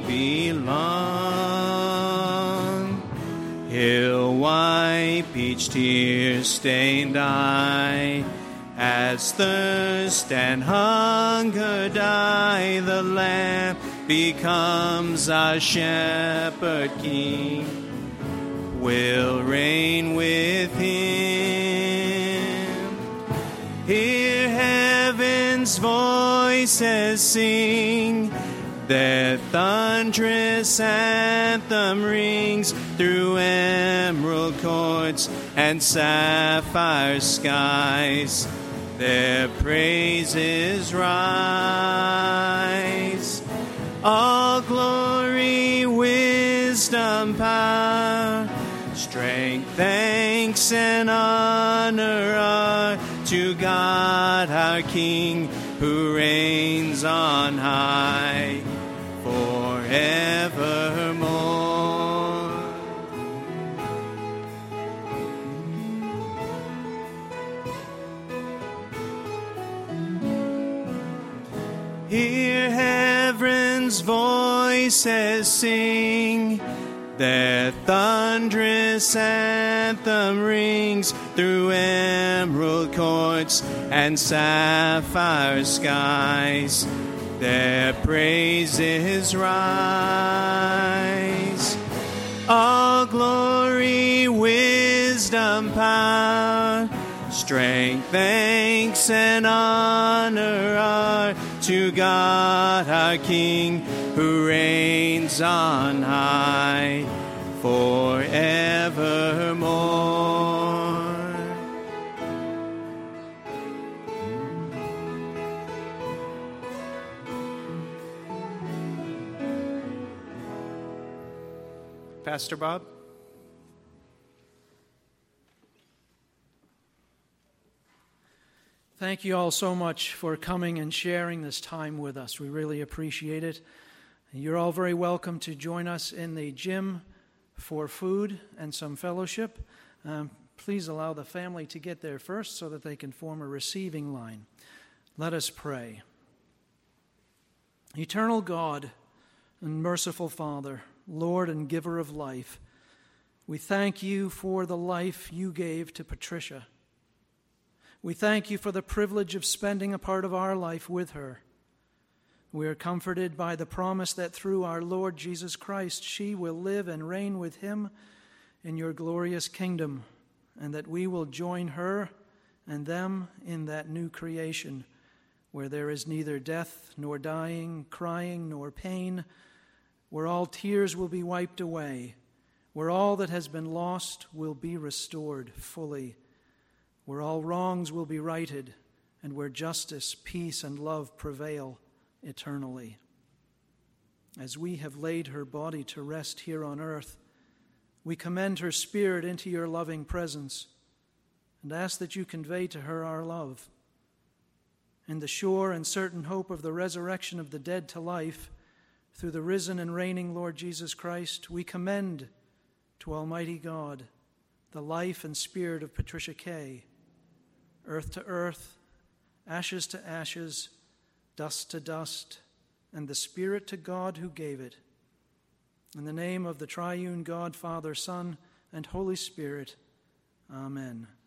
belong. He'll wipe each tear-stained eye, as thirst and hunger die. The Lamb becomes our shepherd king, will reign with him. Hear heaven's voices sing, their thunderous anthem rings through emerald courts and sapphire skies, their praises rise. All glory, wisdom, power, strength, thanks, and honor are to God our King, who reigns on high forevermore. Hear heaven's voices sing, their thunderous anthem rings through emerald courts and sapphire skies. Their praises rise. All glory, wisdom, power, strength, thanks, and honor are to God our King, who reigns on high forevermore. Pastor Bob? Thank you all so much for coming and sharing this time with us. We really appreciate it. You're all very welcome to join us in the gym for food and some fellowship. Um, please allow the family to get there first so that they can form a receiving line. Let us pray. Eternal God and merciful Father, Lord and giver of life, we thank you for the life you gave to Patricia. We thank you for the privilege of spending a part of our life with her. We are comforted by the promise that through our Lord Jesus Christ, she will live and reign with him in your glorious kingdom, and that we will join her and them in that new creation where there is neither death nor dying, crying nor pain, where all tears will be wiped away, where all that has been lost will be restored fully, where all wrongs will be righted, and where justice, peace, and love prevail eternally. As we have laid her body to rest here on earth, we commend her spirit into your loving presence and ask that you convey to her our love. In the sure and certain hope of the resurrection of the dead to life, through the risen and reigning Lord Jesus Christ, we commend to Almighty God the life and spirit of Patricia Kay, earth to earth, ashes to ashes, dust to dust, and the spirit to God who gave it. In the name of the triune God, Father, Son, and Holy Spirit, amen.